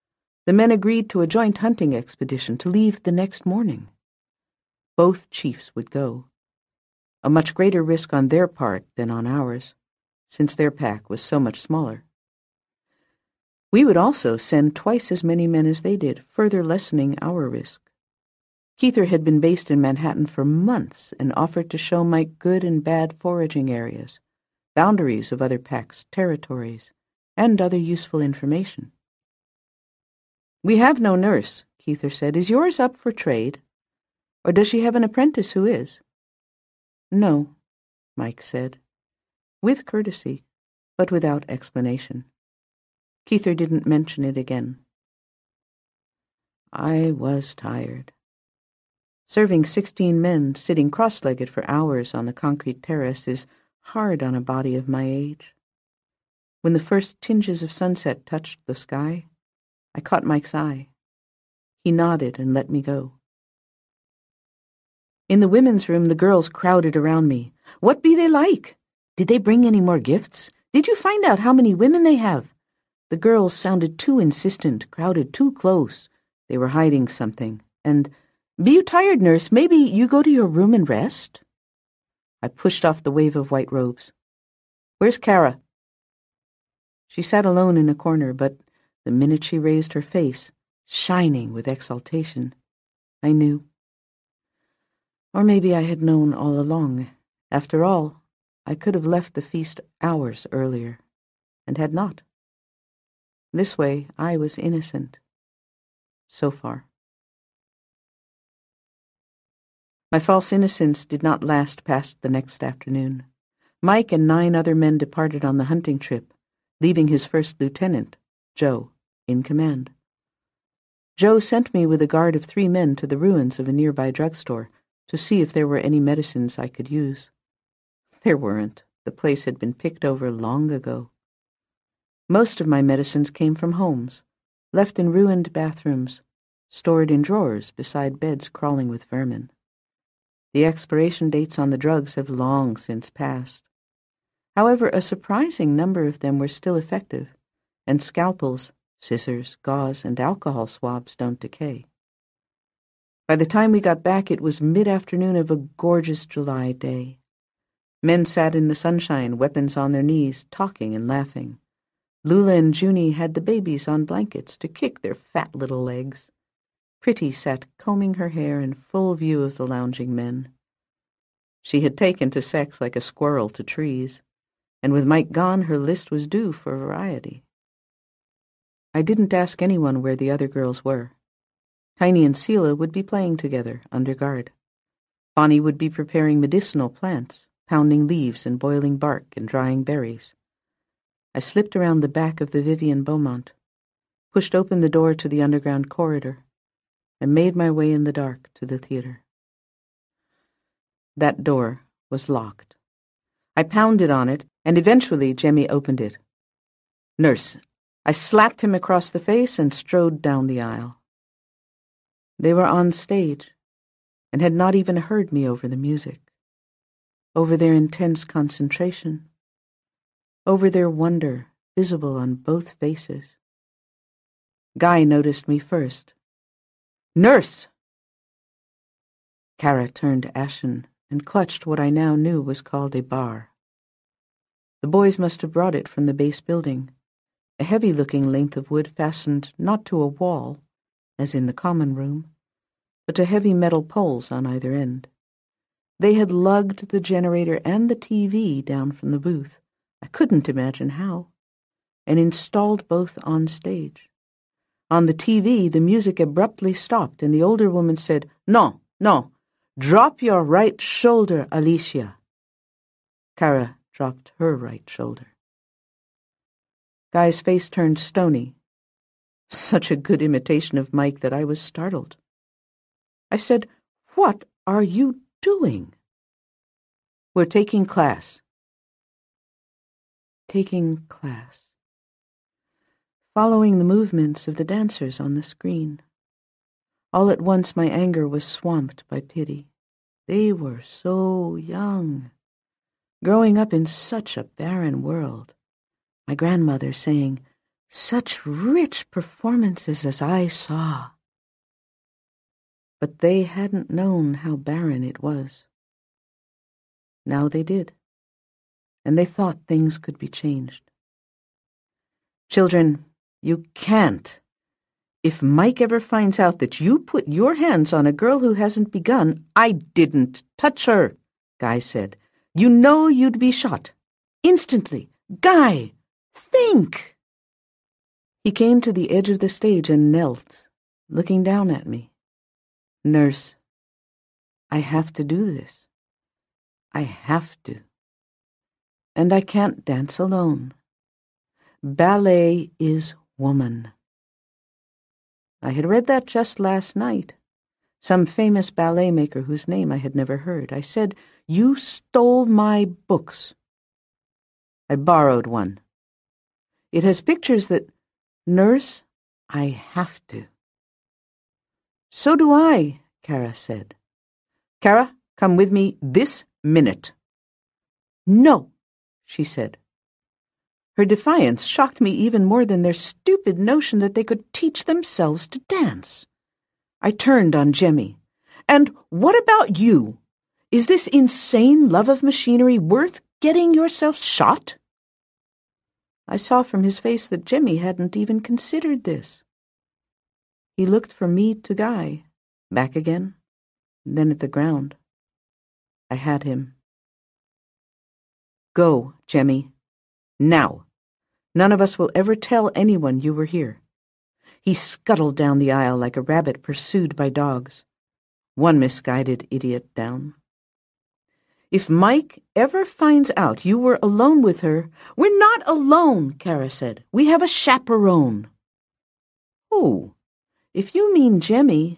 The men agreed to a joint hunting expedition to leave the next morning. Both chiefs would go, a much greater risk on their part than on ours, since their pack was so much smaller. We would also send twice as many men as they did, further lessening our risk. Keither had been based in Manhattan for months and offered to show Mike good and bad foraging areas, boundaries of other packs' territories, and other useful information. "We have no nurse," Keither said. "Is yours up for trade? Or does she have an apprentice who is?" "No," Mike said, with courtesy, but without explanation. Keither didn't mention it again. I was tired. Serving sixteen men, sitting cross-legged for hours on the concrete terrace, is hard on a body of my age. When the first tinges of sunset touched the sky, I caught Mike's eye. He nodded and let me go. In the women's room, the girls crowded around me. "What be they like? Did they bring any more gifts? Did you find out how many women they have?" The girls sounded too insistent, crowded too close. They were hiding something. And, "Be you tired, nurse? Maybe you go to your room and rest?" I pushed off the wave of white robes. "Where's Kara?" She sat alone in a corner, but the minute she raised her face, shining with exultation, I knew. Or maybe I had known all along. After all, I could have left the feast hours earlier, and had not. This way, I was innocent. So far. My false innocence did not last past the next afternoon. Mike and nine other men departed on the hunting trip, leaving his first lieutenant, Joe, in command. Joe sent me with a guard of three men to the ruins of a nearby drugstore to see if there were any medicines I could use. There weren't. The place had been picked over long ago. Most of my medicines came from homes, left in ruined bathrooms, stored in drawers beside beds crawling with vermin. The expiration dates on the drugs have long since passed. However, a surprising number of them were still effective, and scalpels, scissors, gauze, and alcohol swabs don't decay. By the time we got back, it was mid-afternoon of a gorgeous July day. Men sat in the sunshine, weapons on their knees, talking and laughing. Lula and Junie had the babies on blankets to kick their fat little legs. Pretty sat combing her hair in full view of the lounging men. She had taken to sex like a squirrel to trees, and with Mike gone, her list was due for variety. I didn't ask anyone where the other girls were. Tiny and Seela would be playing together, under guard. Bonnie would be preparing medicinal plants, pounding leaves and boiling bark and drying berries. I slipped around the back of the Vivian Beaumont, pushed open the door to the underground corridor, and made my way in the dark to the theater. That door was locked. I pounded on it, and eventually Jemmy opened it. "Nurse." I slapped him across the face and strode down the aisle. They were on stage, and had not even heard me over the music, over their intense concentration, over their wonder visible on both faces. Guy noticed me first. "Nurse!" Kara turned ashen and clutched what I now knew was called a bar. The boys must have brought it from the base building, a heavy-looking length of wood fastened not to a wall, as in the common room, but to heavy metal poles on either end. They had lugged the generator and the T V down from the booth, I couldn't imagine how, and installed both on stage. On the T V, the music abruptly stopped, and the older woman said, "No, no, drop your right shoulder, Alicia." Kara dropped her right shoulder. Guy's face turned stony. Such a good imitation of Mike that I was startled. I said, "What are you doing?" "We're taking class." Taking class. Following the movements of the dancers on the screen. All at once my anger was swamped by pity. They were so young, growing up in such a barren world. My grandmother saying, such rich performances as I saw. But they hadn't known how barren it was. Now they did, and they thought things could be changed. Children, you can't. If Mike ever finds out that you put your hands on a girl who hasn't begun— I didn't touch her, Guy said. You know you'd be shot. Instantly. Guy, think! He came to the edge of the stage and knelt, looking down at me. Nurse, I have to do this. I have to. And I can't dance alone. Ballet is woman. I had read that just last night. Some famous ballet maker whose name I had never heard. I said, you stole my books. I borrowed one. It has pictures that— Nurse, I have to. So do I, Kara said. Kara, come with me this minute. No, she said. Her defiance shocked me even more than their stupid notion that they could teach themselves to dance. I turned on Jemmy. And what about you? Is this insane love of machinery worth getting yourself shot? I saw from his face that Jemmy hadn't even considered this. He looked from me to Guy, back again, then at the ground. I had him. Go, Jemmy. Now. None of us will ever tell anyone you were here. He scuttled down the aisle like a rabbit pursued by dogs. One misguided idiot down. If Mike ever finds out you were alone with her— We're not alone, Kara said. We have a chaperone. Who? If you mean Jemmy—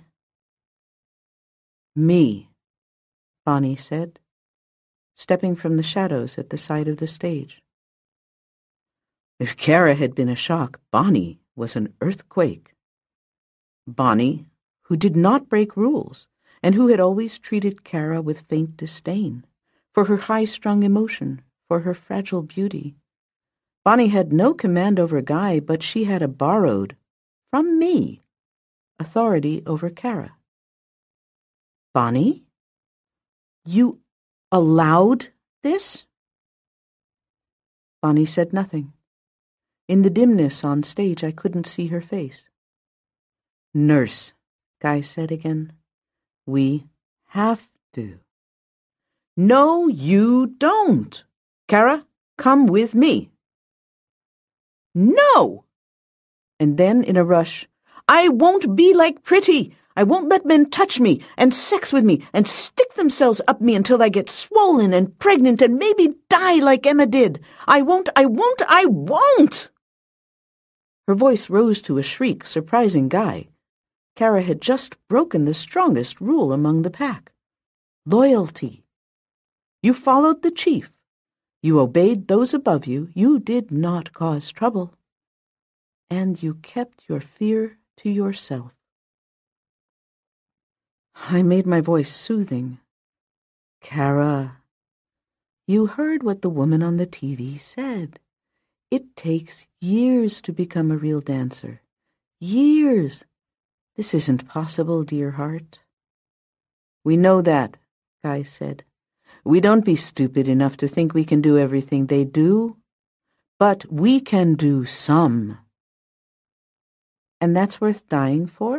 Me, Bonnie said, stepping from the shadows at the side of the stage. If Kara had been a shock, Bonnie was an earthquake. Bonnie, who did not break rules, and who had always treated Kara with faint disdain, for her high-strung emotion, for her fragile beauty. Bonnie had no command over Guy, but she had a borrowed, from me, authority over Kara. Bonnie? You allowed this? Bonnie said nothing. In the dimness on stage, I couldn't see her face. Nurse, Guy said again, we have to. No, you don't. Kara, come with me. No! And then, in a rush, I won't be like Pretty. I won't let men touch me and sex with me and stick themselves up me until I get swollen and pregnant and maybe die like Emma did. I won't, I won't, I won't! Her voice rose to a shriek, surprising Guy. Kara had just broken the strongest rule among the pack. Loyalty. You followed the chief. You obeyed those above you. You did not cause trouble. And you kept your fear to yourself. I made my voice soothing. Kara, you heard what the woman on the T V said. It takes years to become a real dancer. Years. This isn't possible, dear heart. We know that, Guy said. We don't be stupid enough to think we can do everything they do. But we can do some. And that's worth dying for?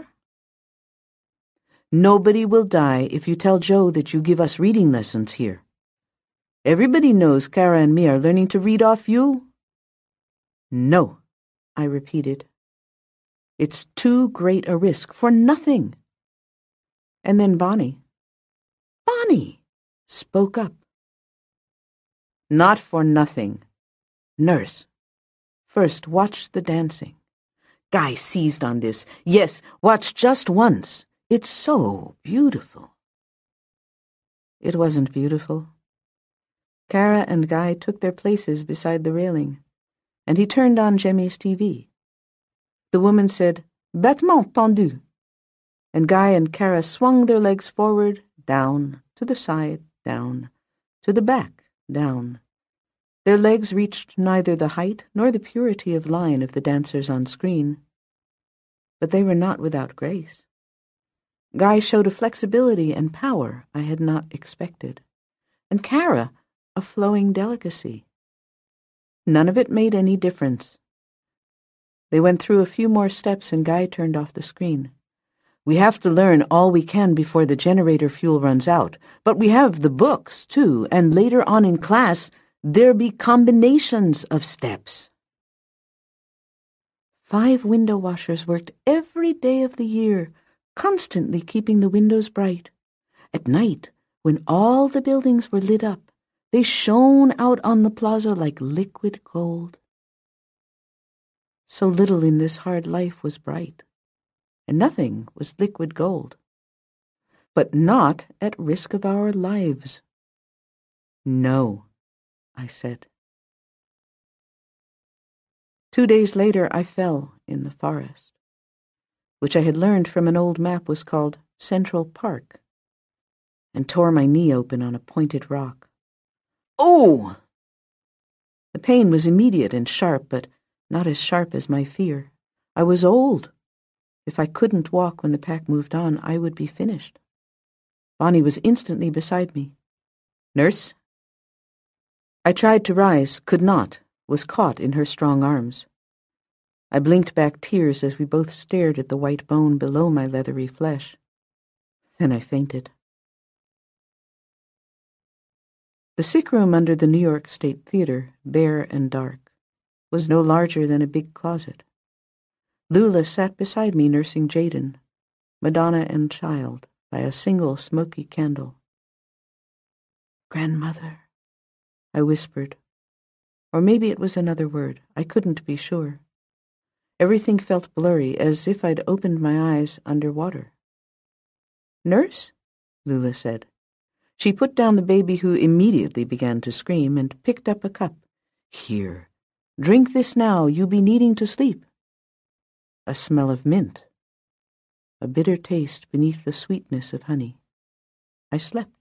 Nobody will die if you tell Joe that you give us reading lessons here. Everybody knows Kara and me are learning to read off you. No, I repeated. It's too great a risk for nothing. And then Bonnie, Bonnie, spoke up. Not for nothing. Nurse, first watch the dancing. Guy seized on this. Yes, watch just once. It's so beautiful. It wasn't beautiful. Kara and Guy took their places beside the railing, and he turned on Jemmy's T V. The woman said, Battement tendu, and Guy and Kara swung their legs forward, down, to the side, down, to the back, down. Their legs reached neither the height nor the purity of line of the dancers on screen. But they were not without grace. Guy showed a flexibility and power I had not expected, and Cara a flowing delicacy. None of it made any difference. They went through a few more steps and Guy turned off the screen. "We have to learn all we can before the generator fuel runs out, but we have the books, too, and later on in class, there'll be combinations of steps." Five window washers worked every day of the year, constantly keeping the windows bright. At night, when all the buildings were lit up, they shone out on the plaza like liquid gold. So little in this hard life was bright, and nothing was liquid gold. But not at risk of our lives. "No," I said. Two days later I fell in the forest, which I had learned from an old map was called Central Park, and tore my knee open on a pointed rock. Oh! The pain was immediate and sharp, but not as sharp as my fear. I was old. If I couldn't walk when the pack moved on, I would be finished. Bonnie was instantly beside me. "Nurse?" I tried to rise, could not, was caught in her strong arms. I blinked back tears as we both stared at the white bone below my leathery flesh. Then I fainted. The sick room under the New York State Theater, bare and dark, was no larger than a big closet. Lula sat beside me nursing Jaden, Madonna and child, by a single smoky candle. "Grandmother," I whispered. Or maybe it was another word. I couldn't be sure. Everything felt blurry, as if I'd opened my eyes under water. "Nurse?" Lula said. She put down the baby, who immediately began to scream, and picked up a cup. "Here. Drink this now, you be needing to sleep." A smell of mint. A bitter taste beneath the sweetness of honey. I slept.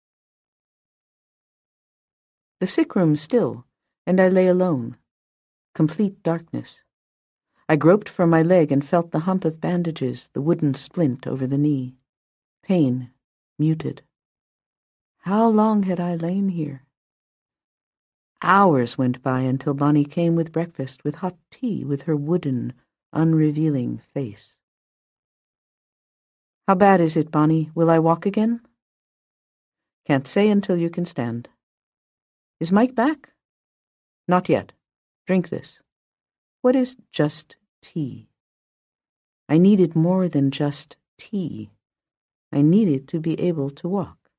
The sick room still, and I lay alone. Complete darkness. I groped for my leg and felt the hump of bandages, the wooden splint over the knee. Pain, muted. How long had I lain here? Hours went by until Bonnie came with breakfast, with hot tea, with her wooden, unrevealing face. "How bad is it, Bonnie? Will I walk again?" "Can't say until you can stand." "Is Mike back?" "Not yet. Drink this." What is just tea? I needed more than just tea. I needed to be able to walk.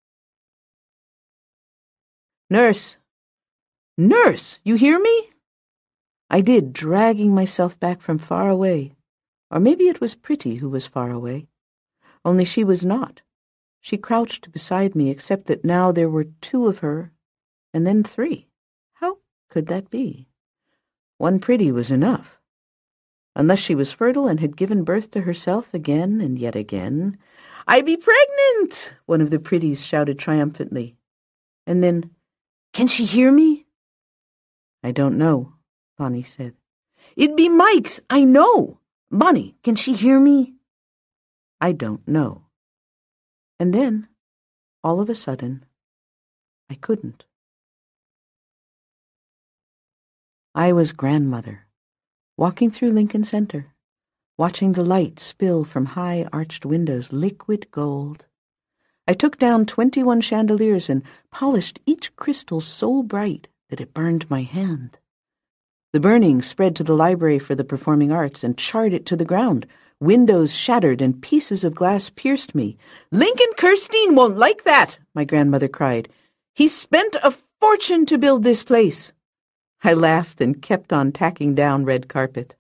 "Nurse! Nurse! You hear me?" I did, dragging myself back from far away. Or maybe it was Pretty who was far away. Only she was not. She crouched beside me, except that now there were two of her, and then three. How could that be? One Pretty was enough. Unless she was fertile and had given birth to herself again and yet again. "I be pregnant!" one of the Pretties shouted triumphantly. And then, "Can she hear me?" "I don't know," Bonnie said. "It be Mike's, I know. Bonnie, can she hear me?" "I don't know." And then, all of a sudden, I couldn't. I was grandmother, walking through Lincoln Center, watching the light spill from high arched windows, liquid gold. I took down twenty-one chandeliers and polished each crystal so bright that it burned my hand. The burning spread to the library for the performing arts and charred it to the ground. Windows shattered and pieces of glass pierced me. "Lincoln Kirstein won't like that," my grandmother cried. "He spent a fortune to build this place." I laughed and kept on tacking down red carpet.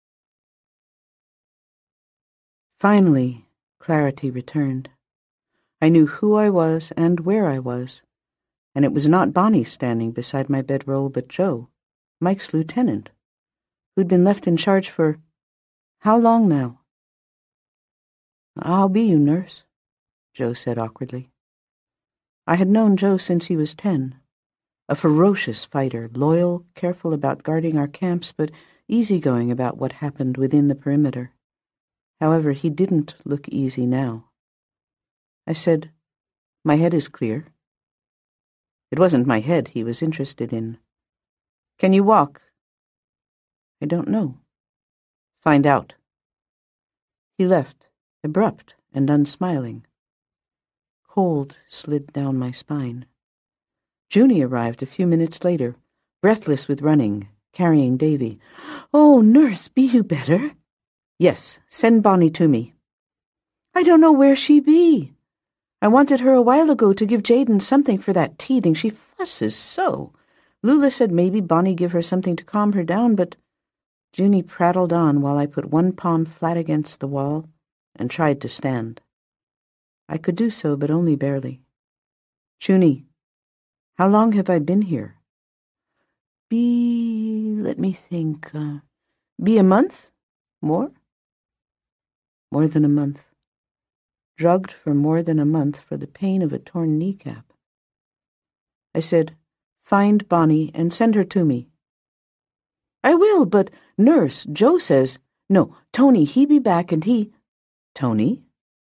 Finally, clarity returned. I knew who I was and where I was, and it was not Bonnie standing beside my bedroll, but Joe, Mike's lieutenant, who'd been left in charge for how long now? "I'll be you, nurse," Joe said awkwardly. I had known Joe since he was ten. A ferocious fighter, loyal, careful about guarding our camps, but easygoing about what happened within the perimeter. However, he didn't look easy now. I said, "My head is clear." It wasn't my head he was interested in. "Can you walk?" "I don't know." "Find out." He left, abrupt and unsmiling. Cold slid down my spine. Junie arrived a few minutes later, breathless with running, carrying Davy. "Oh, nurse, be you better?" "Yes, send Bonnie to me." "I don't know where she be. I wanted her a while ago to give Jaden something for that teething. She fusses so. Lula said maybe Bonnie give her something to calm her down, but..." Junie prattled on while I put one palm flat against the wall and tried to stand. I could do so, but only barely. "Junie, how long have I been here?" Be... let me think. Uh, be a month? More? More than a month. Drugged for more than a month for the pain of a torn kneecap. I said, "Find Bonnie and send her to me." "I will, but, nurse, Joe says..." "No, Tony, he be back and he..." "Tony?"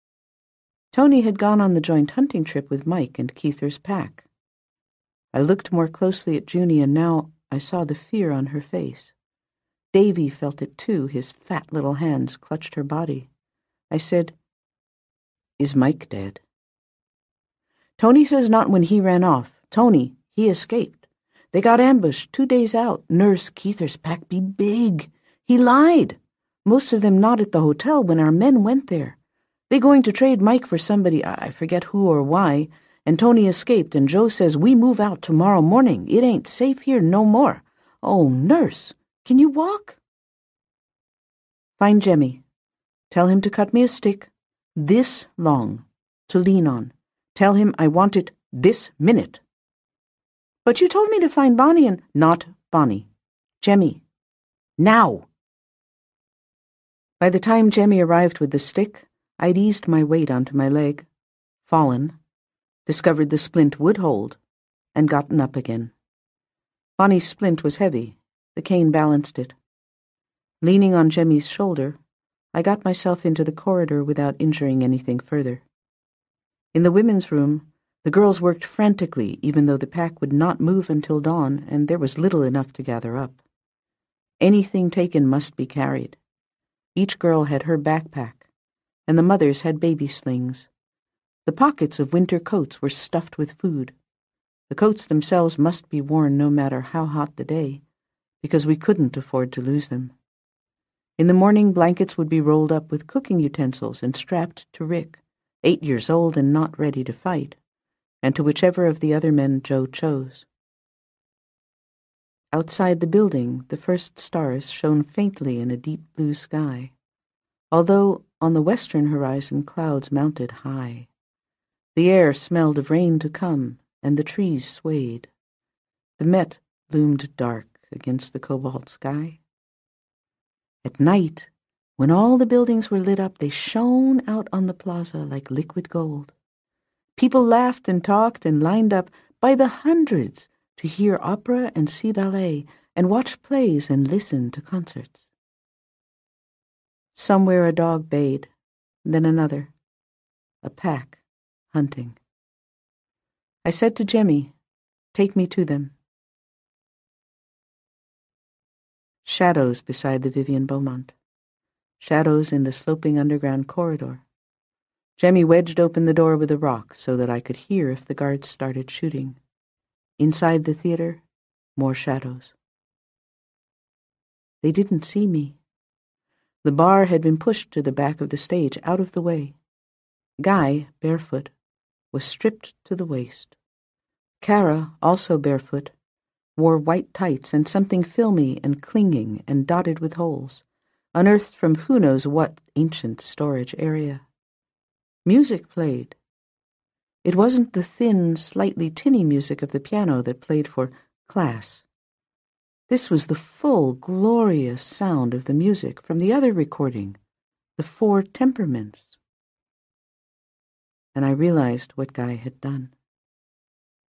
Tony had gone on the joint hunting trip with Mike and Keither's pack. I looked more closely at Junie, and now I saw the fear on her face. Davy felt it too. His fat little hands clutched her body. I said, "Is Mike dead?" "Tony says not when he ran off. Tony, he escaped. They got ambushed two days out. Nurse, Keither's pack be big. He lied. Most of them not at the hotel when our men went there. They going to trade Mike for somebody, I forget who or why, and Tony escaped, and Joe says we move out tomorrow morning. It ain't safe here no more. Oh, nurse, can you walk?" "Find Jemmy. Tell him to cut me a stick, this long, to lean on. Tell him I want it this minute." "But you told me to find Bonnie and..." "Not Bonnie. Jemmy. Now." By the time Jemmy arrived with the stick, I'd eased my weight onto my leg, fallen, discovered the splint would hold, and gotten up again. Bonnie's splint was heavy. The cane balanced it. Leaning on Jemmy's shoulder, I got myself into the corridor without injuring anything further. In the women's room, the girls worked frantically, even though the pack would not move until dawn, and there was little enough to gather up. Anything taken must be carried. Each girl had her backpack, and the mothers had baby slings. The pockets of winter coats were stuffed with food. The coats themselves must be worn no matter how hot the day, because we couldn't afford to lose them. In the morning, blankets would be rolled up with cooking utensils and strapped to Rick, eight years old and not ready to fight, and to whichever of the other men Joe chose. Outside the building, the first stars shone faintly in a deep blue sky, although on the western horizon clouds mounted high. The air smelled of rain to come, and the trees swayed. The Met loomed dark against the cobalt sky. At night, when all the buildings were lit up, they shone out on the plaza like liquid gold. People laughed and talked and lined up by the hundreds to hear opera and see ballet and watch plays and listen to concerts. Somewhere a dog bayed, then another. A pack hunting. I said to Jemmy, "Take me to them." Shadows beside the Vivian Beaumont. Shadows in the sloping underground corridor. Jemmy wedged open the door with a rock so that I could hear if the guards started shooting. Inside the theater, more shadows. They didn't see me. The bar had been pushed to the back of the stage, out of the way. Guy, barefoot, was stripped to the waist. Kara, also barefoot, wore white tights and something filmy and clinging and dotted with holes, unearthed from who knows what ancient storage area. Music played. It wasn't the thin, slightly tinny music of the piano that played for class. This was the full, glorious sound of the music from the other recording, the Four Temperaments. And I realized what Guy had done.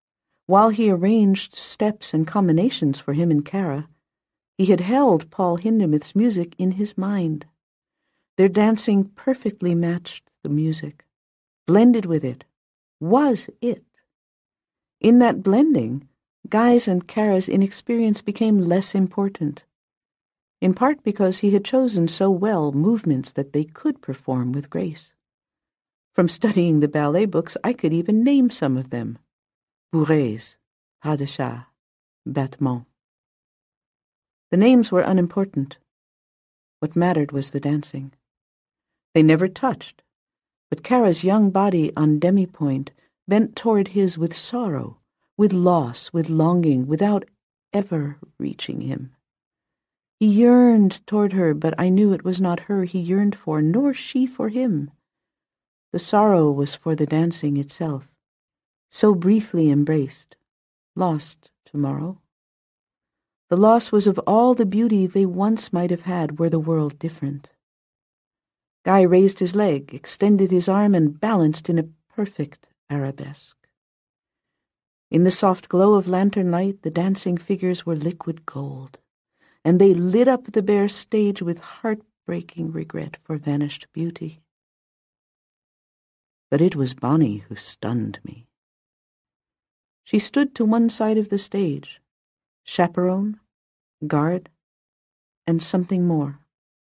While he arranged steps and combinations for him and Kara, he had held Paul Hindemith's music in his mind. Their dancing perfectly matched the music, blended with it, was it. In that blending, Guy's and Kara's inexperience became less important, in part because he had chosen so well movements that they could perform with grace. From studying the ballet books, I could even name some of them: bourrées, pas de chat, battements. The names were unimportant. What mattered was the dancing. They never touched, but Kara's young body on demi-point bent toward his with sorrow, with loss, with longing, without ever reaching him. He yearned toward her, but I knew it was not her he yearned for, nor she for him. The sorrow was for the dancing itself, so briefly embraced, lost tomorrow. The loss was of all the beauty they once might have had were the world different. Guy raised his leg, extended his arm, and balanced in a perfect arabesque. In the soft glow of lantern light, the dancing figures were liquid gold, and they lit up the bare stage with heartbreaking regret for vanished beauty. But it was Bonnie who stunned me. She stood to one side of the stage, chaperone, guard, and something more.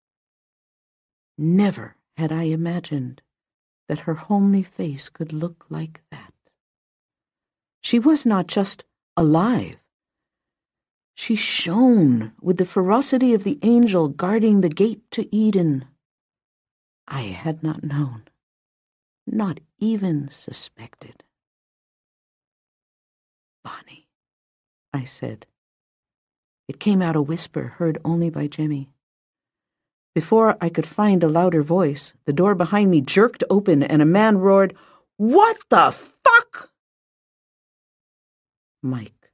Never had I imagined that her homely face could look like that. She was not just alive. She shone with the ferocity of the angel guarding the gate to Eden. I had not known, not even suspected. Bonnie, I said. It came out a whisper heard only by Jemmy. Before I could find a louder voice, the door behind me jerked open and a man roared, "What the fuck?" Mike.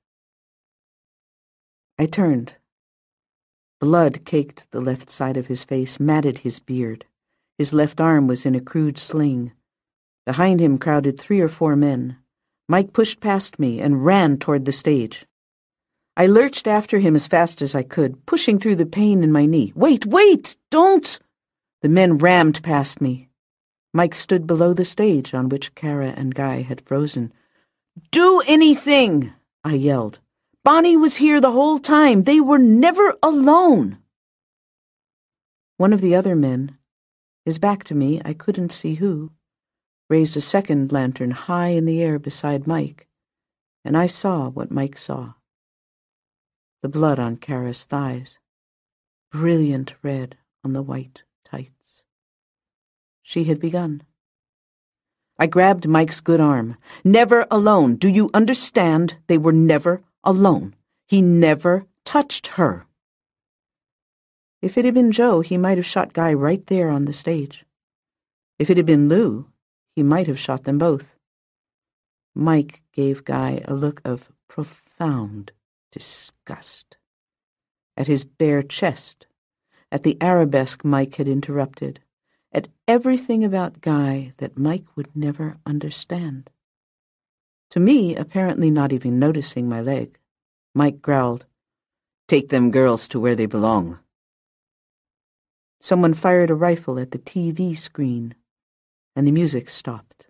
I turned. Blood caked the left side of his face, matted his beard. His left arm was in a crude sling. Behind him crowded three or four men. Mike pushed past me and ran toward the stage. I lurched after him as fast as I could, pushing through the pain in my knee. "Wait, wait, don't!" The men rammed past me. Mike stood below the stage on which Kara and Guy had frozen. "Do anything!" I yelled. "Bonnie was here the whole time. They were never alone." One of the other men, his back to me, I couldn't see who, raised a second lantern high in the air beside Mike, and I saw what Mike saw. The blood on Kara's thighs, brilliant red on the white tights. She had begun. I grabbed Mike's good arm. "Never alone. Do you understand? They were never alone. He never touched her." If it had been Joe, he might have shot Guy right there on the stage. If it had been Lou, he might have shot them both. Mike gave Guy a look of profound disgust. At his bare chest, at the arabesque Mike had interrupted, at everything about Guy that Mike would never understand. To me, apparently not even noticing my leg, Mike growled, "Take them girls to where they belong." Someone fired a rifle at the T V screen, and the music stopped.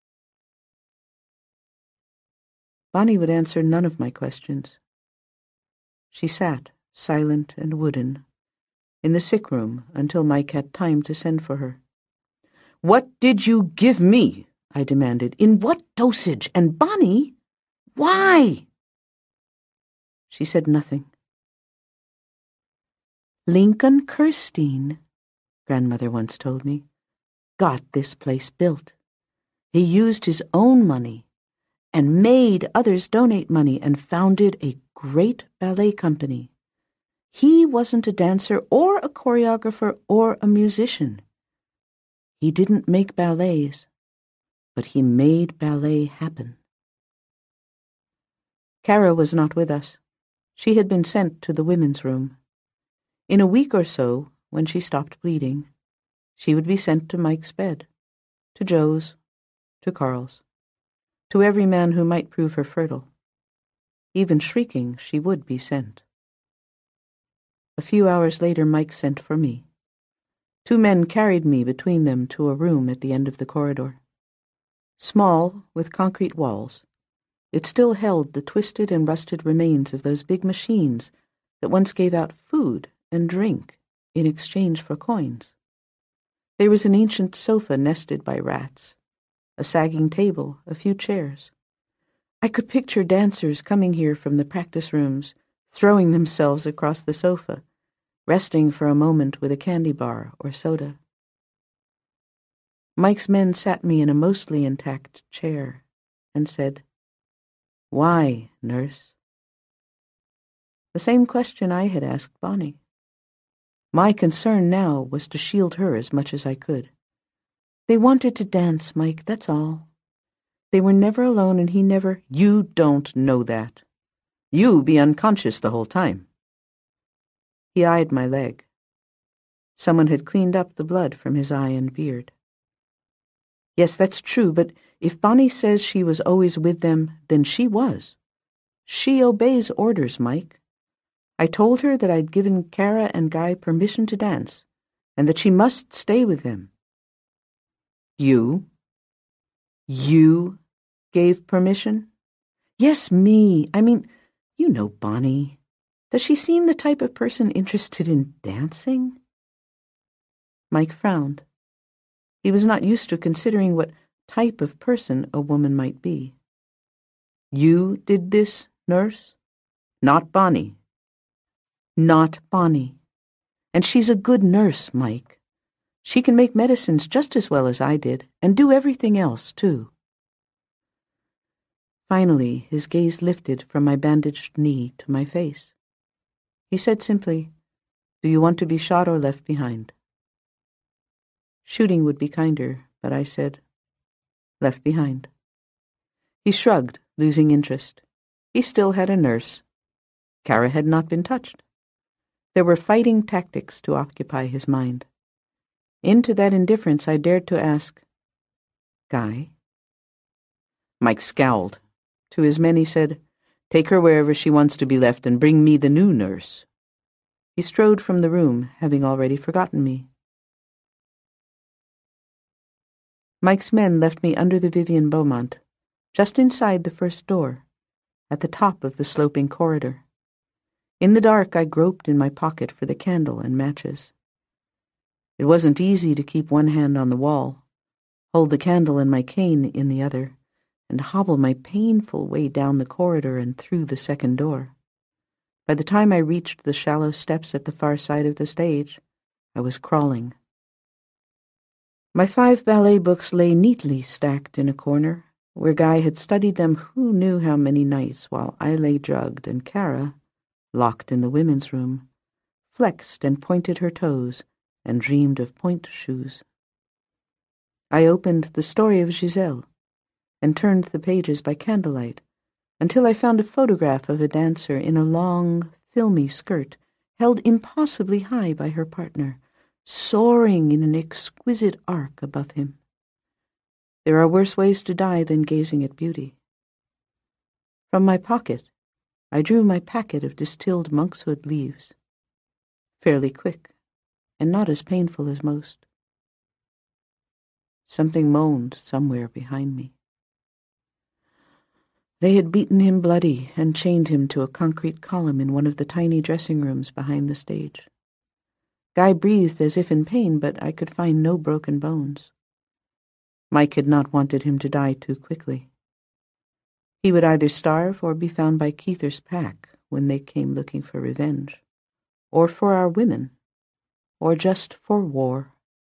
Bonnie would answer none of my questions. She sat, silent and wooden, in the sick room until Mike had time to send for her. "What did you give me?" I demanded. "In what dosage? And Bonnie, why?" She said nothing. "Lincoln Kirstein," Grandmother once told me, "got this place built. He used his own money and made others donate money and founded a great ballet company. He wasn't a dancer or a choreographer or a musician. He didn't make ballets, but he made ballet happen." Kara was not with us. She had been sent to the women's room. In a week or so, when she stopped bleeding, she would be sent to Mike's bed, to Joe's, to Carl's, to every man who might prove her fertile. Even shrieking, she would be sent. A few hours later, Mike sent for me. Two men carried me between them to a room at the end of the corridor. Small, with concrete walls, it still held the twisted and rusted remains of those big machines that once gave out food and drink in exchange for coins. There was an ancient sofa nested by rats, a sagging table, a few chairs. I could picture dancers coming here from the practice rooms, throwing themselves across the sofa, resting for a moment with a candy bar or soda. Mike's men sat me in a mostly intact chair and said, "Why, nurse?" The same question I had asked Bonnie. My concern now was to shield her as much as I could. They wanted to dance, Mike, that's all. They were never alone, and he never— You don't know that. You be unconscious the whole time. He eyed my leg. Someone had cleaned up the blood from his eye and beard. Yes, that's true, but if Bonnie says she was always with them, then she was. She obeys orders, Mike. I told her that I'd given Kara and Guy permission to dance, and that she must stay with them. You? You gave permission? Yes, me. I mean, you know Bonnie. Does she seem the type of person interested in dancing? Mike frowned. He was not used to considering what type of person a woman might be. You did this, nurse? Not Bonnie. Not Bonnie. And she's a good nurse, Mike. She can make medicines just as well as I did, and do everything else, too. Finally, his gaze lifted from my bandaged knee to my face. He said simply, "Do you want to be shot or left behind?" Shooting would be kinder, but I said, "Left behind." He shrugged, losing interest. He still had a nurse. Kara had not been touched. There were fighting tactics to occupy his mind. Into that indifference I dared to ask, "Guy?" Mike scowled. To his men he said, "Take her wherever she wants to be left and bring me the new nurse." He strode from the room, having already forgotten me. Mike's men left me under the Vivian Beaumont, just inside the first door, at the top of the sloping corridor. In the dark, I groped in my pocket for the candle and matches. It wasn't easy to keep one hand on the wall, hold the candle and my cane in the other, and hobble my painful way down the corridor and through the second door. By the time I reached the shallow steps at the far side of the stage, I was crawling. My five ballet books lay neatly stacked in a corner, where Guy had studied them who knew how many nights while I lay drugged and Kara, locked in the women's room, flexed and pointed her toes and dreamed of point shoes. I opened The Story of Giselle and turned the pages by candlelight until I found a photograph of a dancer in a long, filmy skirt held impossibly high by her partner, soaring in an exquisite arc above him. There are worse ways to die than gazing at beauty. From my pocket, I drew my packet of distilled monkshood leaves. Fairly quick, and not as painful as most. Something moaned somewhere behind me. They had beaten him bloody and chained him to a concrete column in one of the tiny dressing rooms behind the stage. Guy breathed as if in pain, but I could find no broken bones. Mike had not wanted him to die too quickly. He would either starve or be found by Keither's pack when they came looking for revenge, or for our women, or just for war.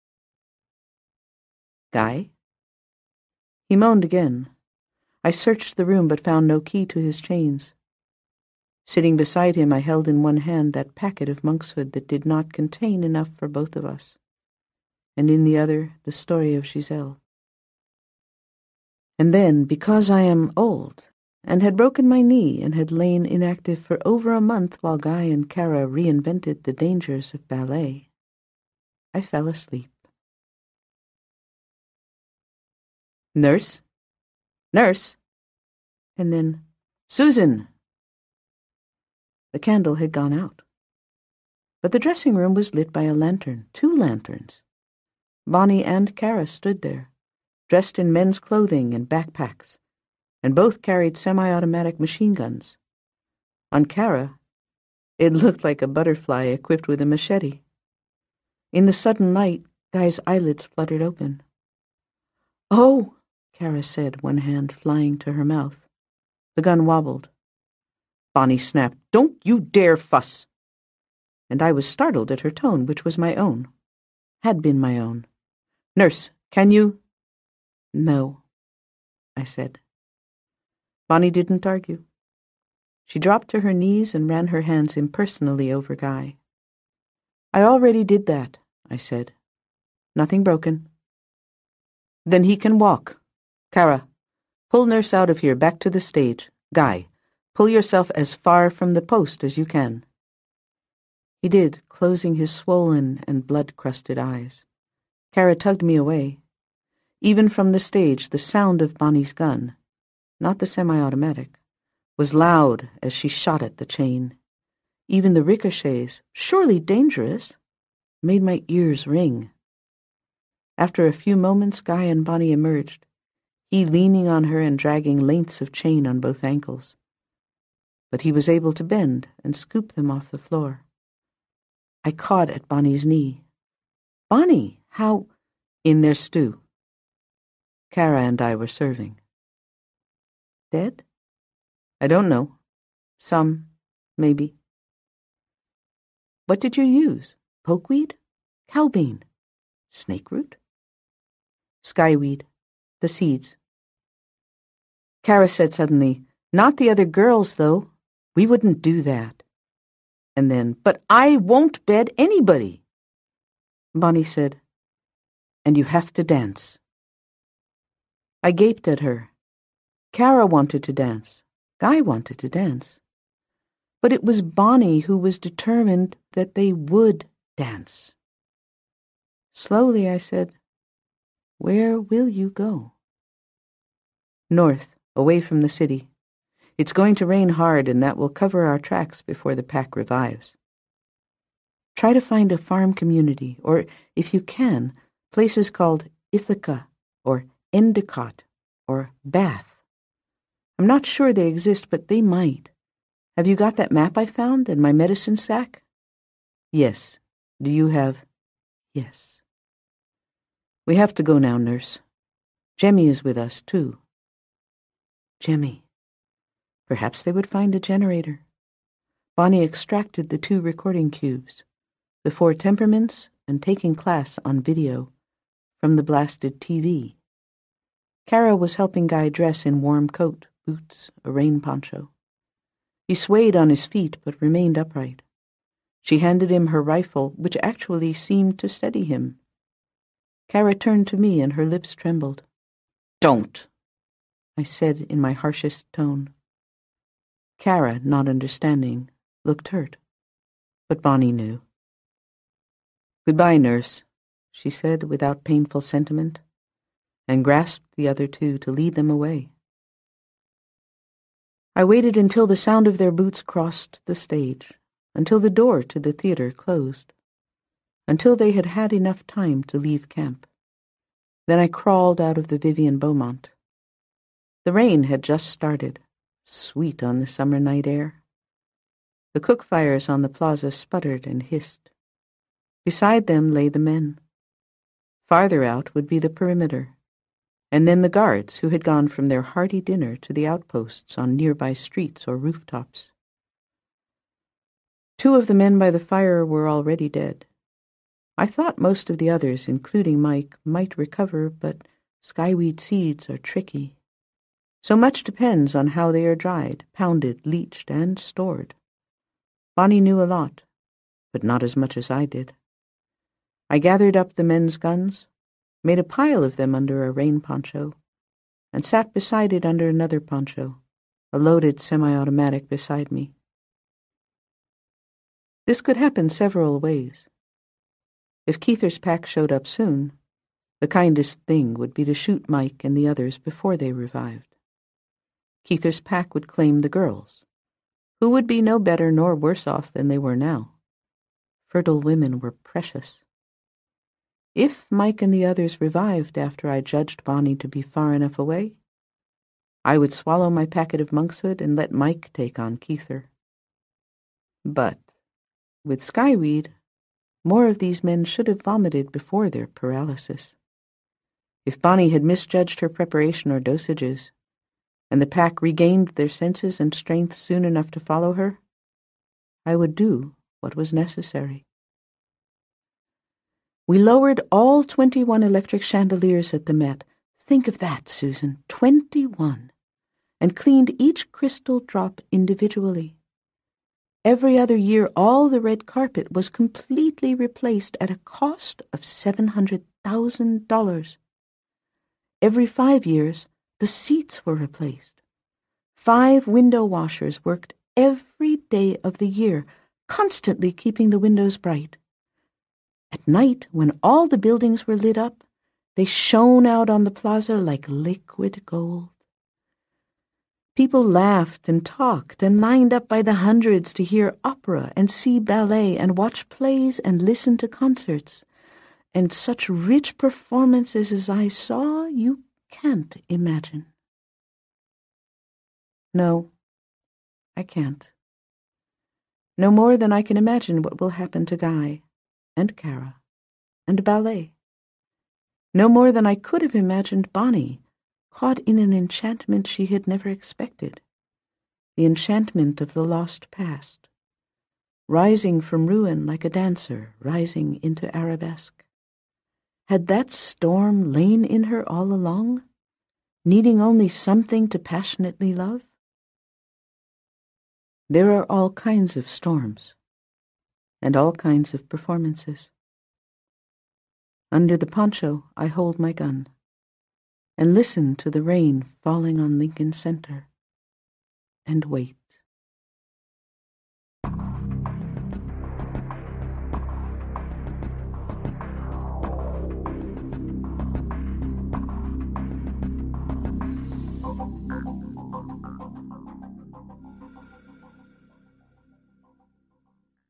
Guy? He moaned again. I searched the room but found no key to his chains. Sitting beside him, I held in one hand that packet of monkshood that did not contain enough for both of us, and in the other the story of Giselle. And then, because I am old, and had broken my knee and had lain inactive for over a month while Guy and Kara reinvented the dangers of ballet, I fell asleep. Nurse? Nurse? And then, Susan! The candle had gone out. But the dressing room was lit by a lantern, two lanterns. Bonnie and Kara stood there, dressed in men's clothing and backpacks, and both carried semi-automatic machine guns. On Kara, it looked like a butterfly equipped with a machete. In the sudden light, Guy's eyelids fluttered open. "Oh," Kara said, one hand flying to her mouth. The gun wobbled. Bonnie snapped, "Don't you dare fuss!" And I was startled at her tone, which was my own. Had been my own. "Nurse, can you—" "No," I said. Bonnie didn't argue. She dropped to her knees and ran her hands impersonally over Guy. "I already did that," I said. "Nothing broken." "Then he can walk. Kara, pull Nurse out of here, back to the stage. Guy, pull yourself as far from the post as you can." He did, closing his swollen and blood-crusted eyes. Kara tugged me away. Even from the stage, the sound of Bonnie's gun, not the semi-automatic, was loud as she shot at the chain. Even the ricochets, surely dangerous, made my ears ring. After a few moments, Guy and Bonnie emerged, he leaning on her and dragging lengths of chain on both ankles. But he was able to bend and scoop them off the floor. I caught at Bonnie's knee. "Bonnie, how—" "In their stew. Kara and I were serving." "Dead?" "I don't know. Some, maybe." "What did you use? Pokeweed? Cowbean? Snake root?" "Skyweed. The seeds." Kara said suddenly, "Not the other girls, though. We wouldn't do that." And then, "But I won't bed anybody." Bonnie said, "And you have to dance." I gaped at her. Kara wanted to dance. Guy wanted to dance. But it was Bonnie who was determined that they would dance. Slowly I said, "Where will you go?" "North, away from the city. It's going to rain hard, and that will cover our tracks before the pack revives. Try to find a farm community, or, if you can, places called Ithaca, or Endicott, or Bath. I'm not sure they exist, but they might. Have you got that map I found and my medicine sack?" "Yes. Do you have—" "Yes." "We have to go now, Nurse. Jemmy is with us, too." Jemmy. Perhaps they would find a generator. Bonnie extracted the two recording cubes, the four temperaments and taking class on video, from the blasted T V. Kara was helping Guy dress in warm coat, boots, a rain poncho. He swayed on his feet but remained upright. She handed him her rifle, which actually seemed to steady him. Kara turned to me and her lips trembled. "Don't," I said in my harshest tone. Kara, not understanding, looked hurt, but Bonnie knew. "Goodbye, Nurse," she said without painful sentiment, and grasped the other two to lead them away. I waited until the sound of their boots crossed the stage, until the door to the theater closed, until they had had enough time to leave camp. Then I crawled out of the Vivian Beaumont. The rain had just started, sweet on the summer night air. The cook fires on the plaza sputtered and hissed. Beside them lay the men. Farther out would be the perimeter, and then the guards who had gone from their hearty dinner to the outposts on nearby streets or rooftops. Two of the men by the fire were already dead. I thought most of the others, including Mike, might recover, but skyweed seeds are tricky. So much depends on how they are dried, pounded, leached, and stored. Bonnie knew a lot, but not as much as I did. I gathered up the men's guns, made a pile of them under a rain poncho, and sat beside it under another poncho, a loaded semi-automatic beside me. This could happen several ways. If Keither's pack showed up soon, the kindest thing would be to shoot Mike and the others before they revived. Keither's pack would claim the girls, who would be no better nor worse off than they were now. Fertile women were precious. If Mike and the others revived after I judged Bonnie to be far enough away, I would swallow my packet of monkshood and let Mike take on Keither. But with Skyweed, more of these men should have vomited before their paralysis. If Bonnie had misjudged her preparation or dosages, and the pack regained their senses and strength soon enough to follow her, I would do what was necessary. We lowered all twenty-one electric chandeliers at the Met. Think of that, Susan, twenty-one, and cleaned each crystal drop individually. Every other year, all the red carpet was completely replaced at a cost of seven hundred thousand dollars. Every five years, the seats were replaced. Five window washers worked every day of the year, constantly keeping the windows bright. At night, when all the buildings were lit up, they shone out on the plaza like liquid gold. People laughed and talked and lined up by the hundreds to hear opera and see ballet and watch plays and listen to concerts. And such rich performances as I saw, you can't imagine. No, I can't. No more than I can imagine what will happen to Guy and Kara and ballet. No more than I could have imagined Bonnie caught in an enchantment she had never expected, the enchantment of the lost past, rising from ruin like a dancer rising into arabesque. Had that storm lain in her all along, needing only something to passionately love? There are all kinds of storms, and all kinds of performances. Under the poncho, I hold my gun and listen to the rain falling on Lincoln Center and wait.